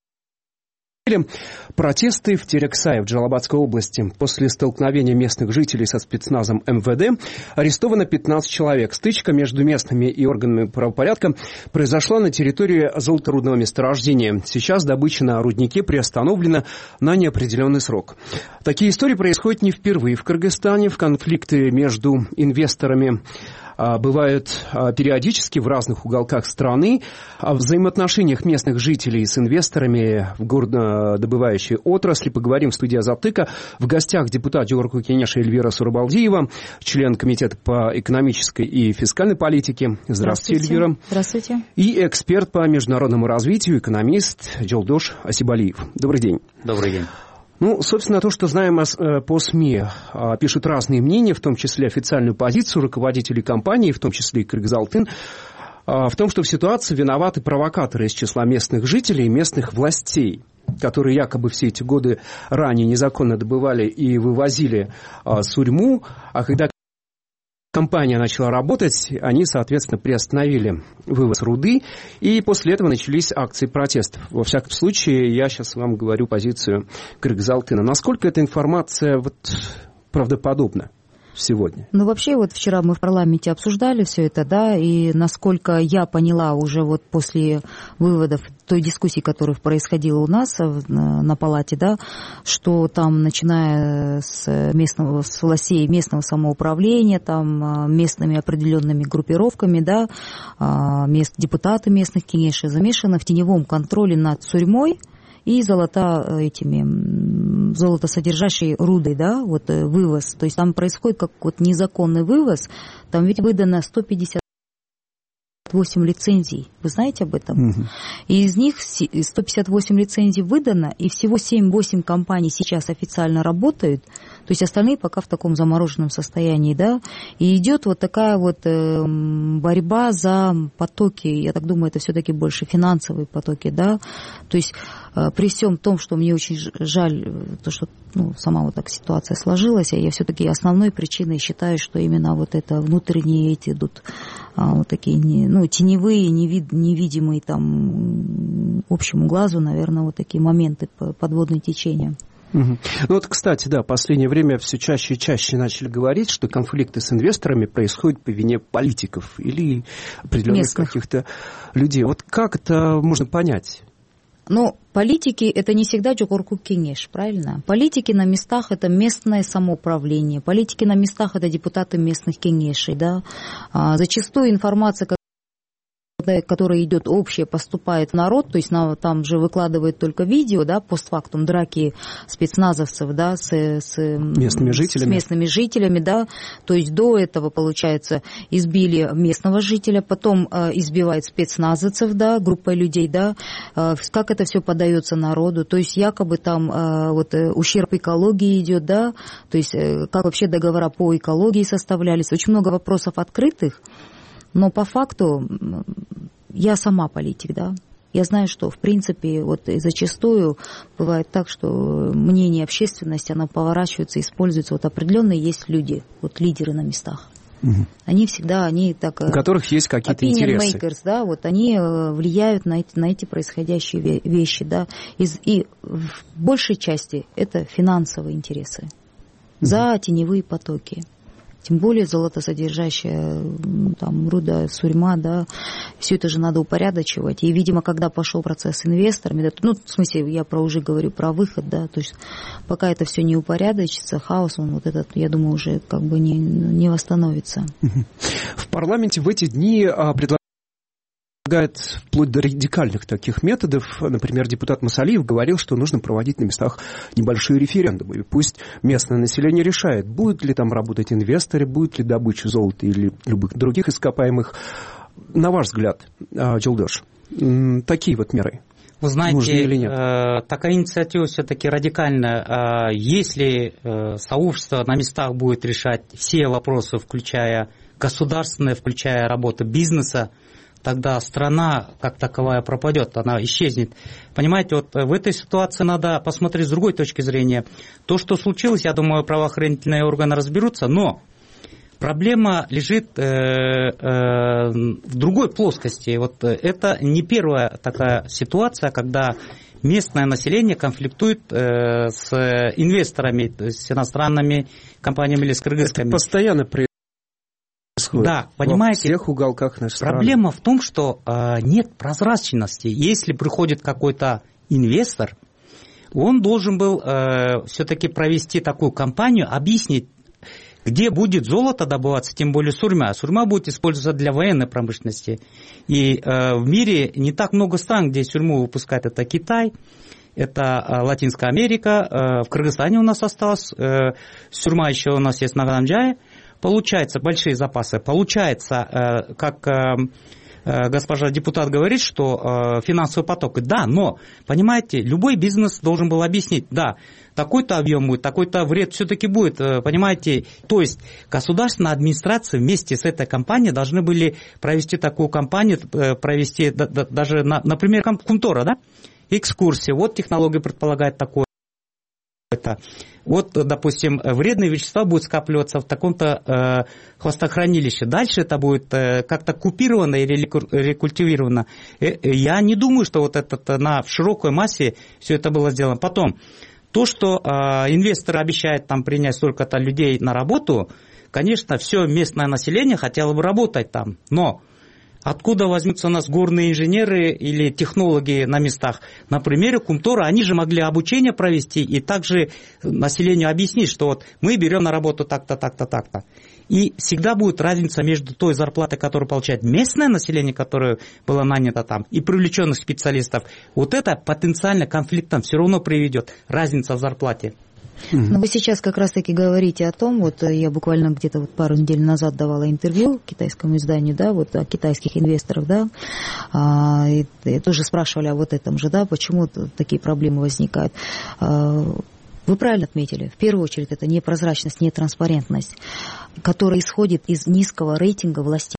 – протесты в Терексае в Джалалабадской области. После столкновения местных жителей со спецназом эм вэ дэ арестовано пятнадцать человек. Стычка между местными и органами правопорядка произошла на территории золоторудного месторождения. Сейчас добыча на руднике приостановлена на неопределенный срок. Такие истории происходят не впервые в Кыргызстане. В конфликты между инвесторами бывают периодически в разных уголках страны. О взаимоотношениях местных жителей с инвесторами в горнодобывающей отрасли поговорим в студии Азатыка. В гостях депутат Жогорку Кенеша Эльвира Сурабалдиева, член комитета по экономической и фискальной политике. Здравствуйте, Здравствуйте. Эльвира. Здравствуйте. И эксперт по международному развитию, экономист Джолдош Асибалиев. Добрый день. Добрый день. Ну, собственно, то, что знаем по СМИ, пишут разные мнения, в том числе официальную позицию руководителей компании, в том числе и Кыргызалтын, в том, что в ситуации виноваты провокаторы из числа местных жителей и местных властей, которые якобы все эти годы ранее незаконно добывали и вывозили сурьму, а когда компания начала работать, они, соответственно, приостановили вывоз руды, и после этого начались акции протестов. Во всяком случае, я сейчас вам говорю позицию Кыргызалтына. Насколько эта информация вот правдоподобна сегодня? Ну, вообще, вот вчера мы в парламенте обсуждали все это, да, и насколько я поняла уже вот после выводов той дискуссии, которая происходила у нас на палате, да, что там, начиная с местного, с властей местного самоуправления, там, местными определенными группировками, да, мест, депутаты местных кенешей замешаны в теневом контроле над сурьмой и золото этими, золотосодержащей рудой, да, вот вывоз. То есть там происходит как вот незаконный вывоз, там ведь выдано сто пятьдесят восемь лицензий. Вы знаете об этом? Угу. И из них сто пятьдесят восемь лицензий выдано, и всего семь-восемь компаний сейчас официально работают, то есть остальные пока в таком замороженном состоянии, да, и идет вот такая вот э, борьба за потоки, я так думаю, это все-таки больше финансовые потоки, да, то есть э, при всем том, что мне очень жаль, то, что ну, сама вот так ситуация сложилась, я все-таки основной причиной считаю, что именно вот это внутренние эти идут а, вот такие, не, ну, теневые, невид, невидимые там общему глазу, наверное, вот такие моменты подводные течения. Угу. Ну вот, кстати, да, в последнее время все чаще и чаще начали говорить, что конфликты с инвесторами происходят по вине политиков или определенных местных каких-то людей. Вот как это можно понять? Ну, политики – это не всегда Жогорку Кенеш, правильно? Политики на местах – это местное самоуправление. Политики на местах – это депутаты местных кенешей, да. А, зачастую информация, которая идет общая, поступает в народ, то есть на, там же выкладывают только видео, да, постфактум, драки спецназовцев, да, с, с, местными жителями. с местными жителями, да, то есть до этого, получается, избили местного жителя, потом э, избивают спецназовцев, да, группой людей, да, э, как это все подается народу, то есть якобы там э, вот э, ущерб экологии идет, да, то есть э, как вообще договора по экологии составлялись, очень много вопросов открытых. Но по факту я сама политик, да. Я знаю, что, в принципе, вот зачастую бывает так, что мнение общественности, оно поворачивается, используется. Вот определенные есть люди, вот лидеры на местах. Угу. Они всегда, они так... У которых есть какие-то интересы. Makers, да, вот они влияют на эти, на эти происходящие вещи, да. И, и в большей части это финансовые интересы. Угу. За теневые потоки. Тем более золотосодержащая там руда, сурьма, да, все это же надо упорядочивать. И, видимо, когда пошел процесс с инвесторами, да, ну, в смысле, я про уже говорю про выход, да, то есть пока это все не упорядочится, хаос, он вот этот, я думаю, уже как бы не, не восстановится. В парламенте в эти дни предлагают вплоть до радикальных таких методов. Например, депутат Масалиев говорил, что нужно проводить на местах небольшие референдумы. И пусть местное население решает, будут ли там работать инвесторы, будет ли добыча золота или любых других ископаемых. На ваш взгляд, Жолдош, такие вот меры Вы знаете, э, такая инициатива все-таки радикальная. Э, если э, сообщество на местах будет решать все вопросы, включая государственные, включая работу бизнеса, тогда страна как таковая пропадет, она исчезнет. Понимаете, вот в этой ситуации надо посмотреть с другой точки зрения. То, что случилось, я думаю, правоохранительные органы разберутся, но проблема лежит э, э, в другой плоскости. Вот это не первая такая ситуация, когда местное население конфликтует э, с инвесторами, то есть с иностранными компаниями или с кыргызскими. Это постоянно происходит. Да, понимаете, во всех уголках нашей страны. Проблема в том, что э, нет прозрачности. Если приходит какой-то инвестор, он должен был э, все-таки провести такую кампанию, объяснить, где будет золото добываться, тем более сурьма. Сурьма будет использоваться для военной промышленности. И э, в мире не так много стран, где сурьму выпускают. Это Китай, это э, Латинская Америка, э, в Кыргызстане у нас осталось, э, сурьма еще у нас есть на Ганамджае. Получается, большие запасы. Получается, э, как э, э, госпожа депутат говорит, что э, финансовый поток. Да, но, понимаете, любой бизнес должен был объяснить, да, такой-то объем будет, такой-то вред все-таки будет, понимаете. То есть государственная администрация вместе с этой компанией должны были провести такую кампанию, провести даже, например, Кумтора, да, экскурсии. Вот технология предполагает такое. Вот, допустим, вредные вещества будут скапливаться в таком-то э, хвостохранилище. Дальше это будет э, как-то купировано или рекультивировано. Э, я не думаю, что вот это на, в широкой массе все это было сделано. Потом, то, что э, инвесторы обещают там принять столько-то людей на работу, конечно, все местное население хотело бы работать там. Но откуда возьмутся у нас горные инженеры или технологи на местах? На примере Кумтора они же могли обучение провести и также населению объяснить, что вот мы берем на работу так-то, так-то, так-то. И всегда будет разница между той зарплатой, которую получает местное население, которое было нанято там, и привлеченных специалистов. Вот это потенциально конфликтом все равно приведет. Разница в зарплате. Но вы сейчас как раз-таки говорите о том, вот я буквально где-то вот пару недель назад давала интервью китайскому изданию, да, вот о китайских инвесторах, да, а, и, и тоже спрашивали о вот этом же, да, почему такие проблемы возникают. А, вы правильно отметили, в первую очередь это непрозрачность, нетранспарентность, которая исходит из низкого рейтинга властей.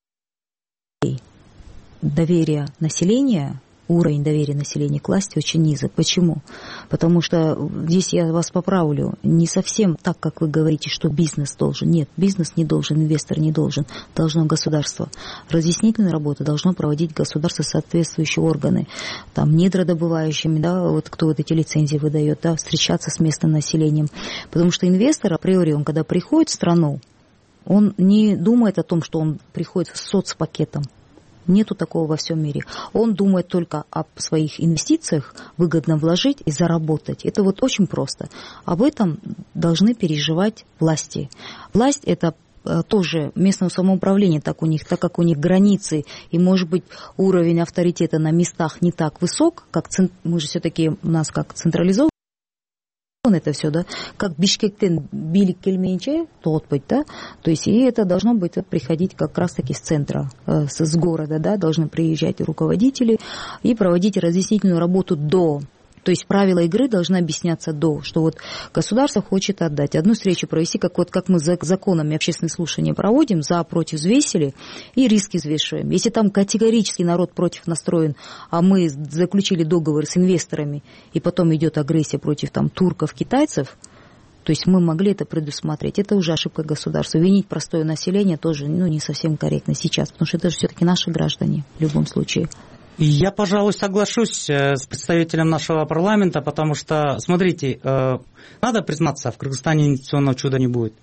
Доверие населения, уровень доверия населения к власти очень низок. Почему? Потому что здесь я вас поправлю, не совсем так, как вы говорите, что бизнес должен. Нет, бизнес не должен, инвестор не должен, должно государство. Разъяснительную работу должно проводить государство, соответствующие органы, там, недродобывающими, да, вот кто вот эти лицензии выдает, да, встречаться с местным населением. Потому что инвестор, априори, он когда приходит в страну, он не думает о том, что он приходит с соцпакетом. Нету такого во всем мире. Он думает только о своих инвестициях, выгодно вложить и заработать. Это вот очень просто. Об этом должны переживать власти. Власть – это тоже местное самоуправление, так, у них, так как у них границы, и, может быть, уровень авторитета на местах не так высок, как мы же все-таки у нас как централизованы. Это все, да, как Бишкектен билик келмейнче, тот быть, да, то есть и это должно быть приходить как раз-таки с центра, э, с, с города, да, должны приезжать руководители и проводить разъяснительную работу до. То есть правила игры должны объясняться до, что вот государство хочет отдать. Одну встречу провести, как вот как мы за законами общественные слушания проводим, за, против взвесили и риски взвешиваем. Если там категорически народ против настроен, а мы заключили договор с инвесторами, и потом идет агрессия против там турков, китайцев, то есть мы могли это предусмотреть. Это уже ошибка государства. Винить простое население тоже, ну, не совсем корректно сейчас, потому что это же все-таки наши граждане в любом случае. Я, пожалуй, соглашусь с представителем нашего парламента, потому что, смотрите, надо признаться, в Кыргызстане инвестиционного чуда не будет.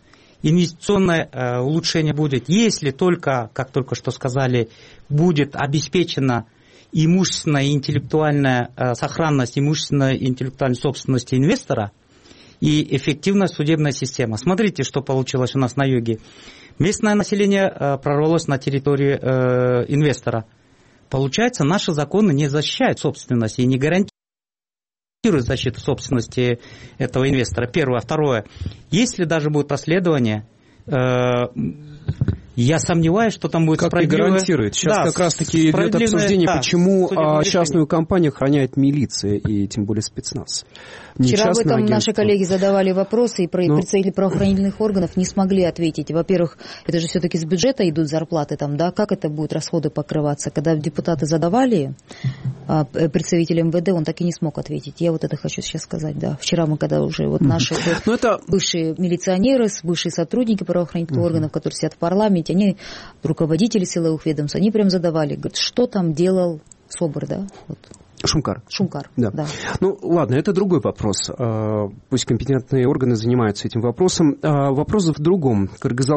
инвестиционное э, улучшение будет, если только, как только что сказали, будет обеспечена имущественная и интеллектуальная э, сохранность имущественной и интеллектуальной собственности инвестора и эффективная судебная система. Смотрите, что получилось у нас на юге. Местное население э, прорвалось на территории э, инвестора. Получается, наши законы не защищают собственность и не гарантируют защиту собственности этого инвестора. Первое. Второе. Если даже будет расследование, э, я сомневаюсь, что там будет как справедливое... Как гарантирует? Сейчас да, как раз-таки идет обсуждение, да, почему частную компанию охраняет милиция и тем более спецназ. Не Вчера об этом агентство. Наши коллеги задавали вопросы, и Но... представители правоохранительных органов не смогли ответить. Во-первых, это же все-таки с бюджета идут зарплаты, там, да? Как это будет расходы покрываться? Когда депутаты задавали а, представитель эм вэ дэ, он так и не смог ответить. Я вот это хочу сейчас сказать, да. Вчера мы, когда уже вот наши вот, это... бывшие милиционеры, бывшие сотрудники правоохранительных органов, которые сидят в парламенте, они, руководители силовых ведомств, они прям задавали, говорят, что там делал СОБР, да? Вот. Шумкар. Шумкар, да. да. Ну, ладно, это другой вопрос. Пусть компетентные органы занимаются этим вопросом. Вопрос в другом. Кыргызалтын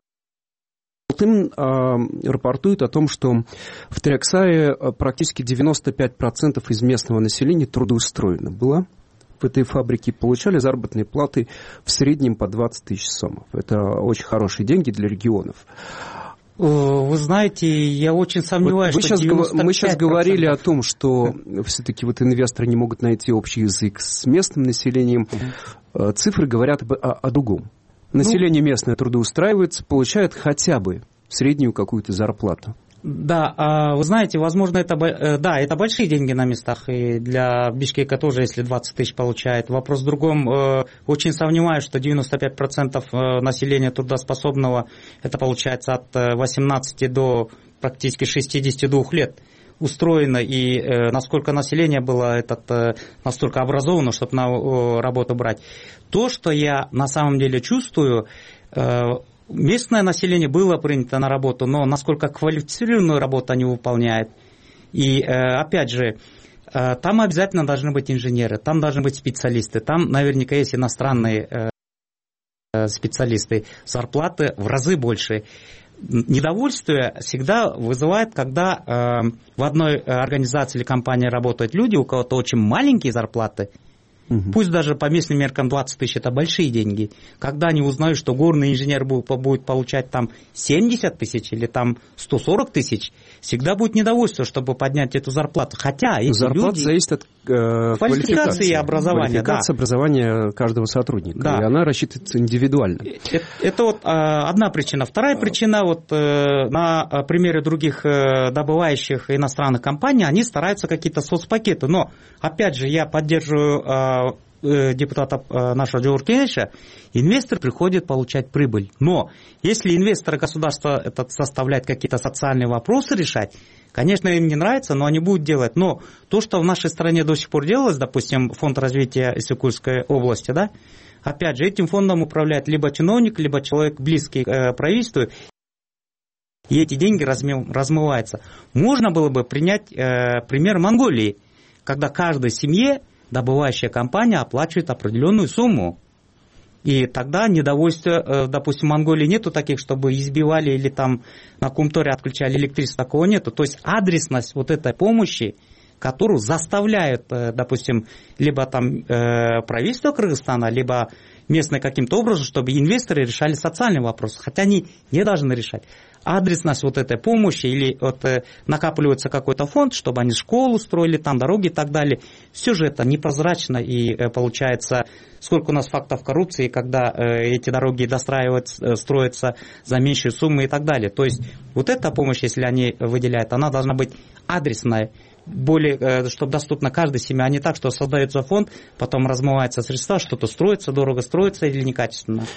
рапортует о том, что в Терексае практически девяносто пять процентов из местного населения трудоустроено было в этой фабрике, получали заработные платы в среднем по двадцать тысяч сомов. Это очень хорошие деньги для регионов. Вы знаете, я очень сомневаюсь, вот что девяносто пять процентов... Мы сейчас говорили о том, что все-таки вот инвесторы не могут найти общий язык с местным населением. Uh-huh. Цифры говорят об, о, о другом. Население ну... местное трудоустраивается, получает хотя бы среднюю какую-то зарплату. Да, вы знаете, возможно, это, да, это большие деньги на местах, и для Бишкека тоже, если двадцать тысяч получает. Вопрос в другом, очень сомневаюсь, что девяносто пять процентов населения трудоспособного, это получается от восемнадцати до практически шестидесяти двух лет устроено, и насколько население было этот, настолько образовано, чтобы на работу брать. То, что я на самом деле чувствую, местное население было принято на работу, но насколько квалифицированную работу они выполняют. И, опять же, там обязательно должны быть инженеры, там должны быть специалисты, там наверняка есть иностранные специалисты. Зарплаты в разы больше. Недовольствие всегда вызывает, когда в одной организации или компании работают люди, у кого-то очень маленькие зарплаты. Угу. Пусть даже по местным меркам двадцать тысяч – это большие деньги. Когда они узнают, что горный инженер будет, будет получать там семьдесят тысяч или там сто сорок тысяч, всегда будет недовольство, чтобы поднять эту зарплату. Хотя эти зарплата люди... зависит от э, квалификации и образования. Квалификация, да. Образования каждого сотрудника. Да. И она рассчитывается индивидуально. Это, это вот э, одна причина. Вторая причина, вот э, на примере других э, добывающих иностранных компаний, они стараются какие-то соцпакеты. Но, опять же, я поддерживаю... Э, депутата нашего Джоуркевича, инвестор приходит получать прибыль. Но если инвесторы государства этот составляют какие-то социальные вопросы решать, конечно, им не нравится, но они будут делать. Но то, что в нашей стране до сих пор делалось, допустим, фонд развития Иссык-Кульской области, да, опять же, этим фондом управляет либо чиновник, либо человек близкий к правительству, и эти деньги размываются. Можно было бы принять э, пример Монголии, когда каждой семье добывающая компания оплачивает определенную сумму. И тогда недовольствия, допустим, в Монголии нету таких, чтобы избивали или там на Кумторе отключали электричество, такого нету. То есть адресность вот этой помощи, которую заставляют, допустим, либо там правительство Кыргызстана, либо местное каким-то образом, чтобы инвесторы решали социальные вопросы, хотя они не должны решать. Адресность вот этой помощи, или вот накапливается какой-то фонд, чтобы они школу строили, там дороги и так далее. Все же это непрозрачно, и получается, сколько у нас фактов коррупции, когда эти дороги достраиваются, строятся за меньшие суммы и так далее. То есть вот эта помощь, если они выделяют, она должна быть адресная, более, чтобы доступна каждой семье, а не так, что создается фонд, потом размываются средства, что-то строится, дорого строится или некачественно.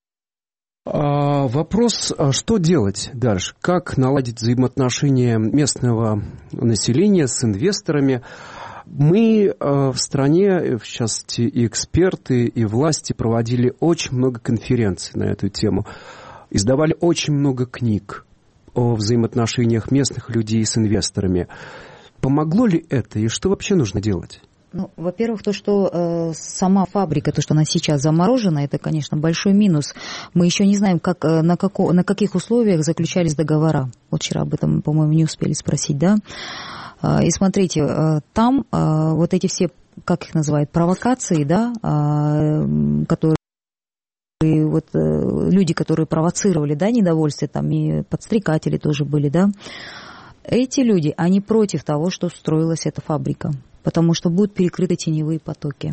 А, вопрос, что делать дальше? Как наладить взаимоотношения местного населения с инвесторами? Мы в стране, в частности, и эксперты, и власти проводили очень много конференций на эту тему, издавали очень много книг о взаимоотношениях местных людей с инвесторами. Помогло ли это и что вообще нужно делать? Ну, во-первых, то, что э, сама фабрика, то, что она сейчас заморожена, это, конечно, большой минус. Мы еще не знаем, как, э, на, како, на каких условиях заключались договора. Вот вчера об этом, по-моему, не успели спросить, да? Э, и смотрите, э, там э, вот эти все, как их называют, провокации, да, э, которые вот, э, люди, которые провоцировали, да, недовольствие, там и подстрекатели тоже были, да, эти люди, они против того, что строилась эта фабрика. Потому что будут перекрыты теневые потоки.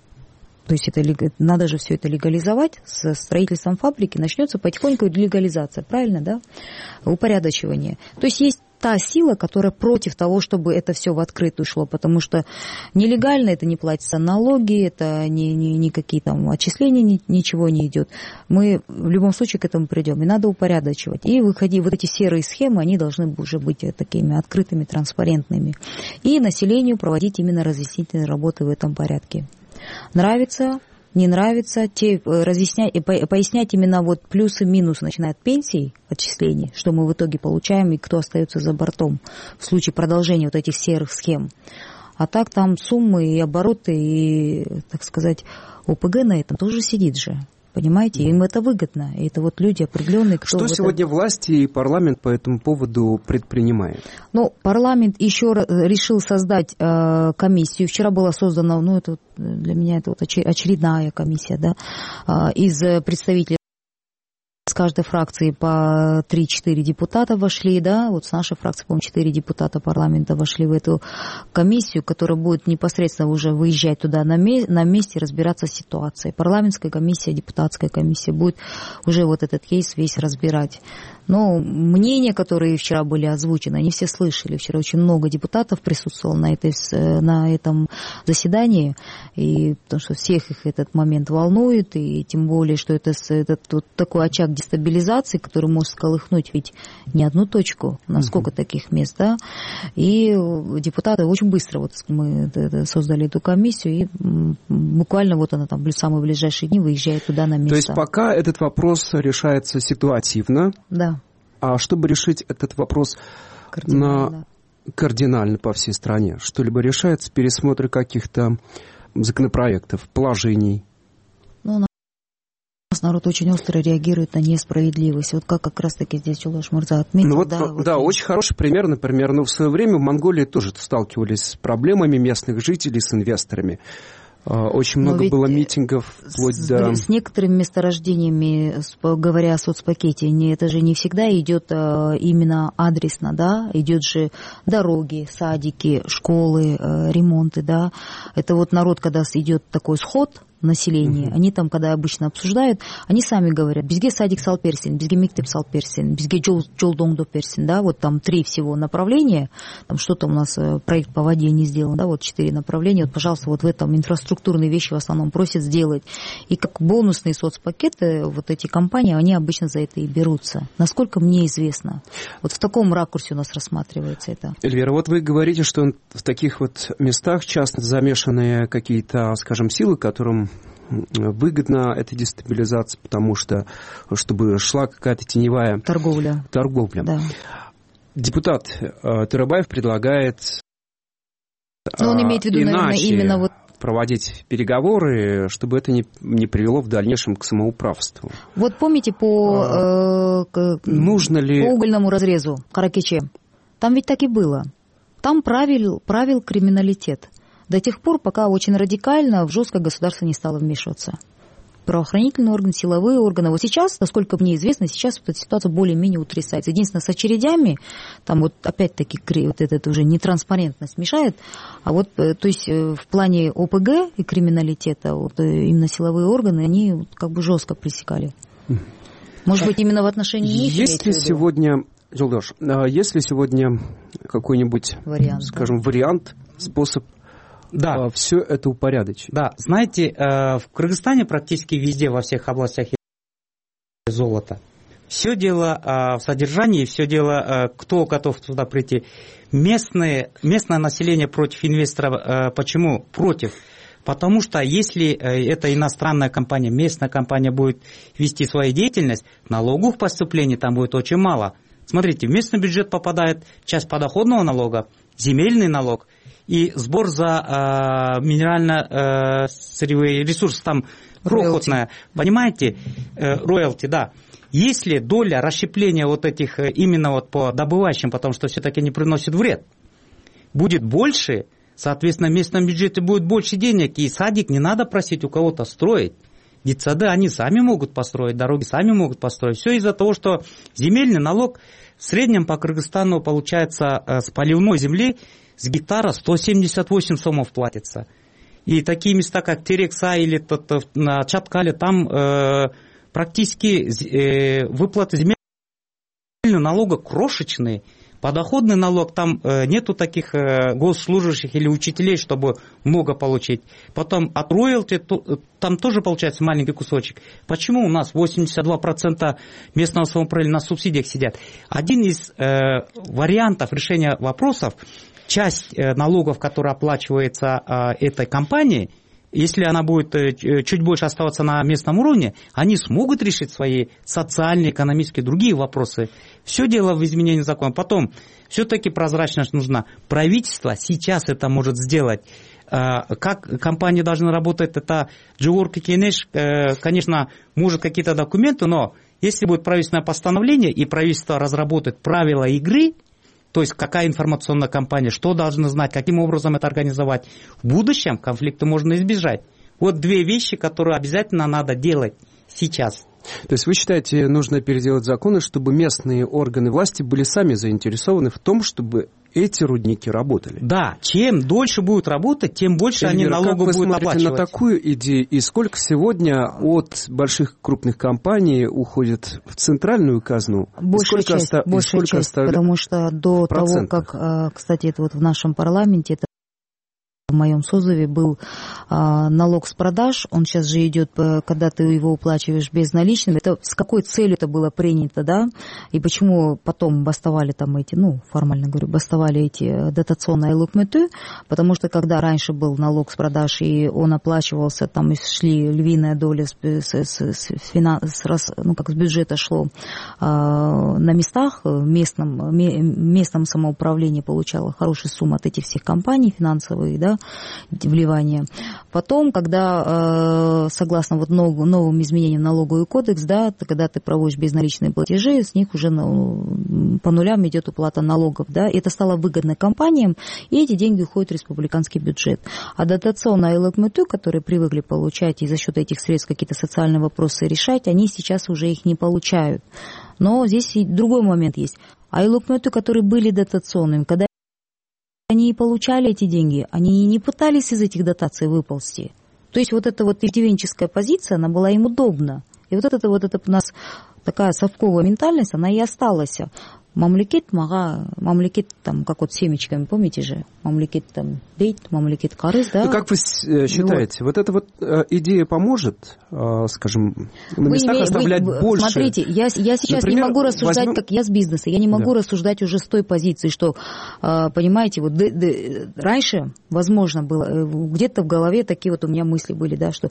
То есть это, надо же все это легализовать. С строительством фабрики начнется потихоньку легализация, правильно, да? Упорядочивание. То есть есть та сила, которая против того, чтобы это все в открытую шло, потому что нелегально это не платятся налоги, это ни, ни, никакие там отчисления, ни, ничего не идет. Мы в любом случае к этому придем, и надо упорядочивать. И выходи, вот эти серые схемы, они должны уже быть такими открытыми, транспарентными. И населению проводить именно разъяснительные работы в этом порядке. Нравится, не нравится, те разъяснять и пояснять именно вот плюсы и минусы, начиная от пенсий, отчислений, что мы в итоге получаем и кто остается за бортом в случае продолжения вот этих серых схем. А так там суммы и обороты, и, так сказать, ОПГ на этом тоже сидит же. Понимаете, им это выгодно. И это вот люди определенные, кто... Что сегодня это... власти и парламент по этому поводу предпринимают? Ну, парламент еще решил создать э, комиссию. Вчера была создана, ну, это для меня это вот очередная комиссия, да, э, из представителей с каждой фракции по три-четыре депутата вошли, да, вот с нашей фракции, по-моему, четыре депутата парламента вошли в эту комиссию, которая будет непосредственно уже выезжать туда на, ме- на месте, разбираться с ситуацией. Парламентская комиссия, депутатская комиссия будет уже вот этот кейс весь разбирать. Но мнения, которые вчера были озвучены, они все слышали. Вчера очень много депутатов присутствовало на, этой, на этом заседании, и, потому что всех их этот момент волнует, и тем более, что это, это вот такой очаг дестабилизации, который может сколыхнуть ведь не одну точку, на сколько uh-huh. таких мест, да, и депутаты очень быстро, вот мы создали эту комиссию, и буквально вот она там в самые ближайшие дни выезжает туда на место. То есть пока этот вопрос решается ситуативно? Да. А чтобы решить этот вопрос кардинально, на... кардинально по всей стране, что-либо решается, пересмотр каких-то законопроектов, положений? Ну, у нас народ очень остро реагирует на несправедливость. Вот как как раз-таки здесь Жолдош Мырза отметил. Ну, вот, да, да, вот да очень хороший пример, например, ну, в свое время в Монголии тоже сталкивались с проблемами местных жителей, с инвесторами. Очень много было митингов, вплоть с, до... С некоторыми месторождениями, говоря о соцпакете, не, это же не всегда идет а, именно адресно, да, идет же дороги, садики, школы, а, ремонты, да. Это вот народ, когда идет такой сход населения, uh-huh. они там, когда обычно обсуждают, они сами говорят, бизге садик сал персин, бизге мектеп сал персин, бизге жол доңдо персин, да, вот там три всего направления, там что-то у нас проект по воде не сделан, да, вот четыре направления, вот, пожалуйста, вот в этом инфраструктурные вещи в основном просят сделать. И как бонусные соцпакеты, вот эти компании, они обычно за это и берутся. Насколько мне известно. Вот в таком ракурсе у нас рассматривается это. Эльвира, вот вы говорите, что в таких вот местах часто замешаны какие-то, скажем, силы, которым выгодна эта дестабилизация, потому что, чтобы шла какая-то теневая торговля. торговля. Да. Депутат Тырабаев предлагает Но он имеет в виду, наверное, именно вот проводить переговоры, чтобы это не, не привело в дальнейшем к самоуправству. Вот помните по, а, э, нужно ли... по угольному разрезу Каракече? Там ведь так и было. Там правил, правил криминалитет. До тех пор, пока очень радикально в жесткое государство не стало вмешиваться. Правоохранительные органы, силовые органы. Вот сейчас, насколько мне известно, сейчас вот эта ситуация более-менее утрясается. Единственное, с очередями, там вот опять-таки вот это уже нетранспарентность мешает. А вот, то есть в плане ОПГ и криминалитета, вот именно силовые органы, они как бы жестко пресекали. Может быть, именно в отношении них? Есть ли сегодня, Жолдош, есть ли сегодня какой-нибудь, вариант, скажем, да? вариант, способ Да. все это упорядочить? Да, знаете, в Кыргызстане практически везде, во всех областях есть золото. Все дело в содержании, все дело, кто готов туда прийти. Местные, местное население против инвесторов. Почему против? Потому что если это иностранная компания, местная компания будет вести свою деятельность, налоговых поступлений там будет очень мало. Смотрите, в местный бюджет попадает часть подоходного налога, земельный налог, и сбор за э, минерально-сырьевые ресурсы, там крохотная, понимаете, роялти, э, да. Если доля расщепления вот этих именно вот по добывающим, потому что все-таки не приносит вред, будет больше, соответственно, в местном бюджете будет больше денег, и садик не надо просить у кого-то строить. Детсады они сами могут построить, дороги сами могут построить. Все из-за того, что земельный налог в среднем по Кыргызстану получается с поливной земли с гектара сто семьдесят восемь сомов платится. И такие места, как Терекса или на Чаткале, там э, практически э, выплаты земельного налога крошечные. Подоходный налог, там э, нету таких э, госслужащих или учителей, чтобы много получить. Потом от роялти то, там тоже получается маленький кусочек. Почему у нас восемьдесят два процента местного самоуправления на субсидиях сидят? Один из э, вариантов решения вопросов, часть э, налогов, которая оплачивается э, этой компанией, если она будет чуть больше оставаться на местном уровне, они смогут решить свои социальные, экономические, другие вопросы. Все дело в изменении закона. Потом, все-таки прозрачность нужна. Правительство сейчас это может сделать. Как компания должна работать, это Дживорк и Кенеш, конечно, может какие-то документы, но если будет правительственное постановление, и правительство разработает правила игры, то есть какая информационная кампания, что должны знать, каким образом это организовать. В будущем конфликта можно избежать. Вот две вещи, которые обязательно надо делать сейчас. То есть вы считаете, нужно переделать законы, чтобы местные органы власти были сами заинтересованы в том, чтобы эти рудники работали? Да, чем дольше будут работать, тем больше Эльвира, они налогов будут оплачивать. Как вы смотрите на такую идею, и сколько сегодня от больших крупных компаний уходит в центральную казну? Большая часть, оста... большая часть оставля... потому что до того, как, кстати, это вот в нашем парламенте, это в моем созыве был а, налог с продаж, он сейчас же идет, когда ты его уплачиваешь безналичным. Это с какой целью это было принято, да? И почему потом бастовали там эти, ну, формально говорю, бастовали эти дотационные айлукметы? Потому что когда раньше был налог с продаж, и он оплачивался, там шли львиная доля с, с, с, с, финанс, с, ну, как с бюджета шло а, на местах, местном, местном самоуправлении получало хорошую сумму от этих всех компаний финансовых, да, вливания. Потом, когда, согласно вот новым изменениям в налоговый кодекс, да, когда ты проводишь безналичные платежи, с них уже по нулям идет уплата налогов, да, и это стало выгодно компаниям, и эти деньги уходят в республиканский бюджет. А дотационные айлукметы, которые привыкли получать и за счет этих средств какие-то социальные вопросы решать, они сейчас уже их не получают. Но здесь и другой момент есть. Айлукметы, которые были дотационными, когда они получали эти деньги, они не пытались из этих дотаций выползти. То есть вот эта вот иждивенческая позиция, она была им удобна. И вот это вот это у нас такая совковая ментальность, она и осталась. Мамлекет, мага, мамлекет там, как вот семечками, помните же? Мамлекет там дейт, мамлекет карыс, да? Ну, как вы считаете, вот, вот эта вот э, идея поможет, э, скажем, на местах вы, оставлять вы, больше? Смотрите, я, я сейчас Например, не могу рассуждать, возьмем... как я с бизнеса, я не могу да. рассуждать уже с той позиции, что, э, понимаете, вот д, д, раньше, возможно, было, где-то в голове такие вот у меня мысли были, да, что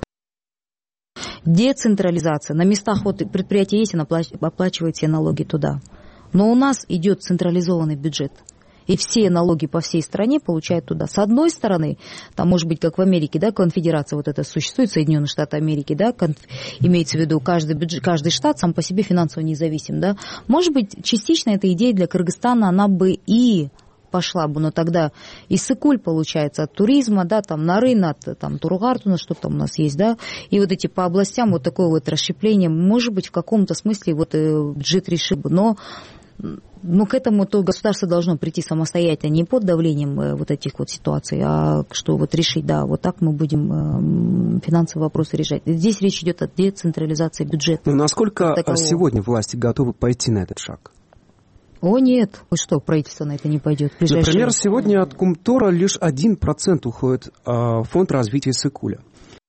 децентрализация, на местах вот предприятия есть, она оплачивает все налоги туда. Но у нас идет централизованный бюджет, и все налоги по всей стране получают туда. С одной стороны, там может быть, как в Америке, да, конфедерация вот эта существует, Соединенные Штаты Америки, да, конф... имеется в виду, каждый, бюджет, каждый штат сам по себе финансово независим, да. Может быть, частично эта идея для Кыргызстана, она бы и пошла бы, но тогда и сыкуль получается от туризма, да, там Нарын, от там Тургартуна, что там у нас есть, да, и вот эти по областям вот такое вот расщепление, может быть, в каком-то смысле вот бюджет решил бы, но Но к этому то государство должно прийти самостоятельно, не под давлением вот этих вот ситуаций, а что вот решить, да, вот так мы будем финансовые вопросы решать. Здесь речь идет о децентрализации бюджета. Но насколько сегодня власти готовы пойти на этот шаг? О, нет. Вы что, правительство на это не пойдет? Например, сегодня от Кумтора лишь один процент уходит в фонд развития Сыкуля.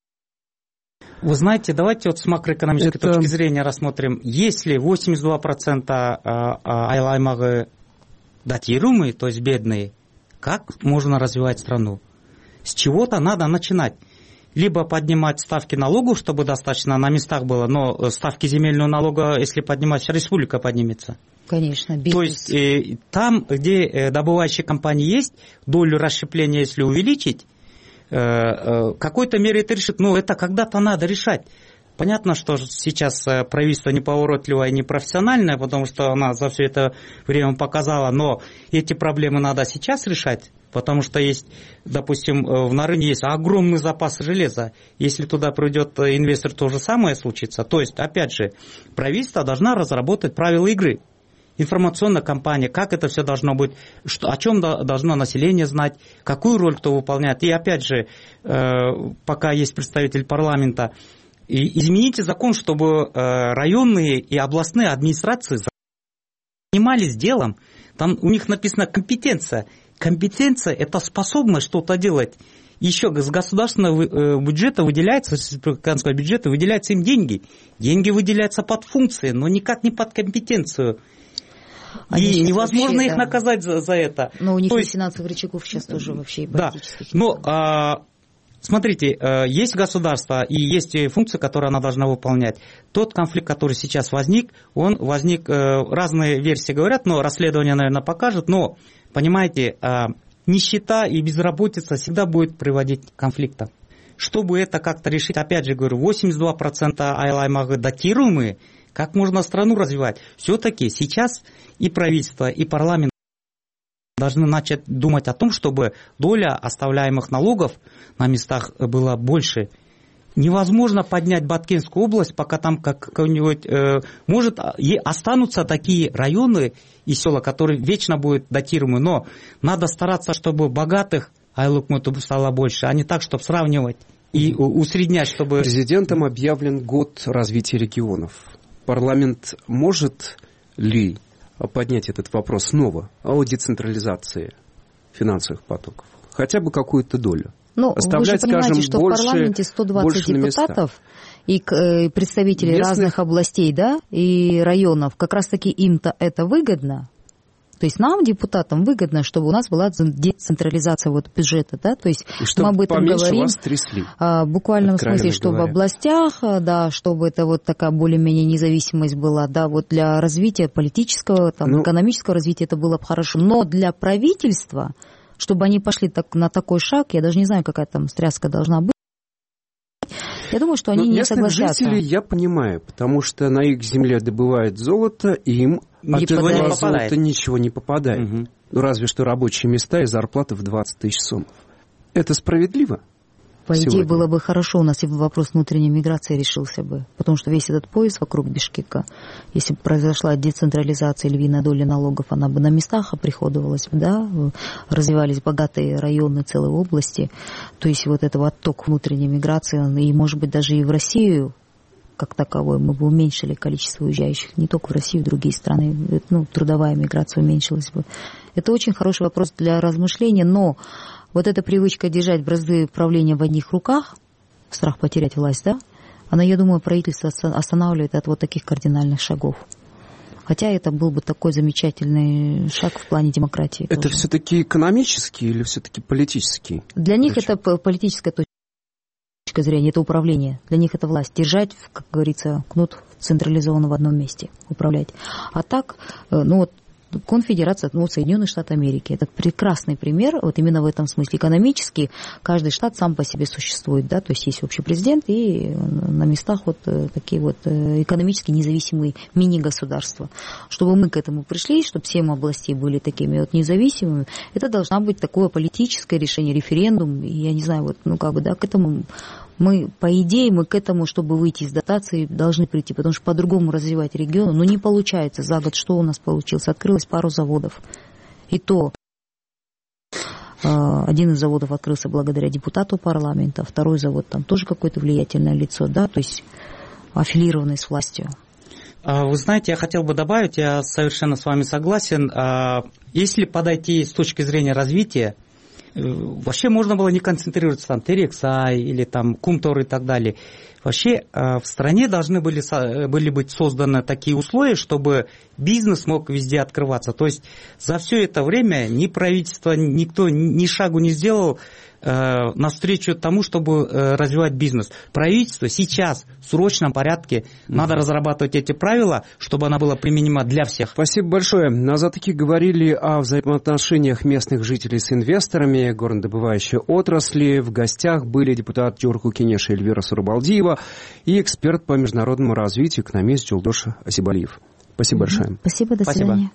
Вы знаете, давайте вот с макроэкономической это... точки зрения рассмотрим. Если восемьдесят два процента айлаймагы датируемые, то есть бедные, как можно развивать страну? С чего-то надо начинать. либо поднимать ставки налогов, чтобы достаточно на местах было, но ставки земельного налога, если поднимать, вся республика поднимется. Конечно, бизнес. То есть э, там, где э, добывающие компании есть, долю расщепления, если увеличить, э, э, какой-то мере это решит. Но это когда-то надо решать. Понятно, что сейчас правительство неповоротливое и непрофессиональное, потому что она за все это время показала, но эти проблемы надо сейчас решать, потому что есть, допустим, в Нарыне есть огромный запас железа. Если туда придет инвестор, то же самое случится. То есть, опять же, правительство должно разработать правила игры. Информационная кампания, как это все должно быть, что, о чем должно население знать, какую роль кто выполняет. И опять же, пока есть представитель парламента, и измените закон, чтобы районные и областные администрации занимались делом. Там у них написано компетенция. Компетенция – это способность что-то делать. Еще с государственного бюджета выделяется, с республиканского бюджета выделяются им деньги. Деньги выделяются под функции, но никак не под компетенцию. Они и невозможно вообще, их да. наказать за, за это. Но у них То есть финансовых рычагов сейчас тоже вообще и политических. Да, но... А, смотрите, есть государство и есть функции, которые она должна выполнять. Тот конфликт, который сейчас возник, он возник, разные версии говорят, но расследование, наверное, покажет. Но, понимаете, нищета и безработица всегда будет приводить к конфликтам. Чтобы это как-то решить, опять же говорю, восемьдесят два процента айлаймагы датируемые, как можно страну развивать? Все-таки сейчас и правительство, и парламент должны начать думать о том, чтобы доля оставляемых налогов на местах была больше. Невозможно поднять Баткенскую область, пока там как-нибудь... Э, может, и останутся такие районы и села, которые вечно будут датируемы, но надо стараться, чтобы богатых айлыкмуту стало больше, а не так, чтобы сравнивать и усреднять, чтобы... Президентом объявлен год развития регионов. Парламент может ли поднять этот вопрос снова о децентрализации финансовых потоков? Хотя бы какую-то долю. Ну, вы же понимаете, скажем, что больше, в парламенте сто двадцать депутатов и представители местных... разных областей, да, и районов. Как раз-таки им-то это выгодно. То есть нам, депутатам, выгодно, чтобы у нас была децентрализация вот бюджета, да, то есть мы об этом говорим вас трясли, а, буквально в смысле, чтобы говоря. в областях, да, чтобы это вот такая более-менее независимость была, да, вот для развития политического, там, ну, экономического развития это было бы хорошо, но для правительства, чтобы они пошли так, на такой шаг, я даже не знаю, какая там стряска должна быть. Я думаю, что они Но не согласятся. Жителей я понимаю, потому что на их земле добывают золото, и им от этого не золота ничего не попадает. Угу. Ну, разве что рабочие места и зарплаты в двадцать тысяч сомов. Это справедливо? По сегодня? идее, было бы хорошо у нас, если бы вопрос внутренней миграции решился бы. Потому что весь этот пояс вокруг Бишкека, если бы произошла децентрализация, львиная доля налогов, она бы на местах оприходовалась, да, развивались богатые районы целой области. То есть вот этого отток внутренней миграции, и, может быть, даже и в Россию, как таковой, мы бы уменьшили количество уезжающих не только в Россию, в другие страны. Ну, трудовая миграция уменьшилась бы. Это очень хороший вопрос для размышления, но вот эта привычка держать бразды правления в одних руках, страх потерять власть, да, она, я думаю, правительство останавливает от вот таких кардинальных шагов. Хотя это был бы такой замечательный шаг в плане демократии. Это тоже. Все-таки экономический или все-таки политический? Для них Причем? это политическая точка зрения, это управление. Для них это власть. Держать, как говорится, кнут централизованно в одном месте, управлять. А так, ну вот, конфедерация, ну, Соединенные Штаты Америки. Это прекрасный пример, вот именно в этом смысле. Экономически каждый штат сам по себе существует, да, то есть есть общий президент и на местах вот такие вот экономически независимые мини-государства. Чтобы мы к этому пришли, чтобы семь областей были такими вот независимыми, это должно быть такое политическое решение, референдум, и я не знаю, вот, ну, как бы, да, к этому... Мы, по идее, мы к этому, чтобы выйти из дотации, должны прийти, потому что по-другому развивать регион, ну, не получается. За год что у нас получилось? Открылось пару заводов. И то один из заводов открылся благодаря депутату парламента, второй завод там тоже какое-то влиятельное лицо, да, то есть аффилированный с властью. Вы знаете, я хотел бы добавить, я совершенно с вами согласен, если подойти с точки зрения развития, вообще можно было не концентрироваться там Терексай или там Кумтор и так далее. Вообще в стране должны были, были быть созданы такие условия, чтобы бизнес мог везде открываться. То есть за все это время ни правительство, никто ни шагу не сделал навстречу тому, чтобы развивать бизнес. Правительство сейчас в срочном порядке mm-hmm. надо разрабатывать эти правила, чтобы она была применима для всех. Спасибо большое. Азат-ики говорили о взаимоотношениях местных жителей с инвесторами горнодобывающей отрасли. В гостях были депутат Джурку Кенеша Эльвира Сурабалдиева и эксперт по международному развитию, экономист Жолдош Асибалиев. Спасибо mm-hmm. большое. Спасибо, до Спасибо. свидания.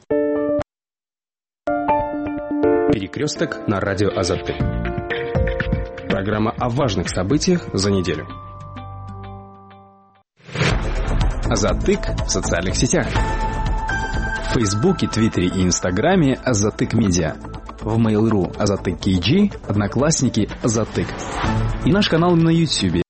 Перекресток на радио Азат-ик. Программа о важных событиях за неделю. Азат-ик в социальных сетях. В Фейсбуке, Твиттере и Инстаграме Азат-ик Медиа. В Mail.ru Азат-ик Кей Джи, Одноклассники Азат-ик. И наш канал на Ютьюбе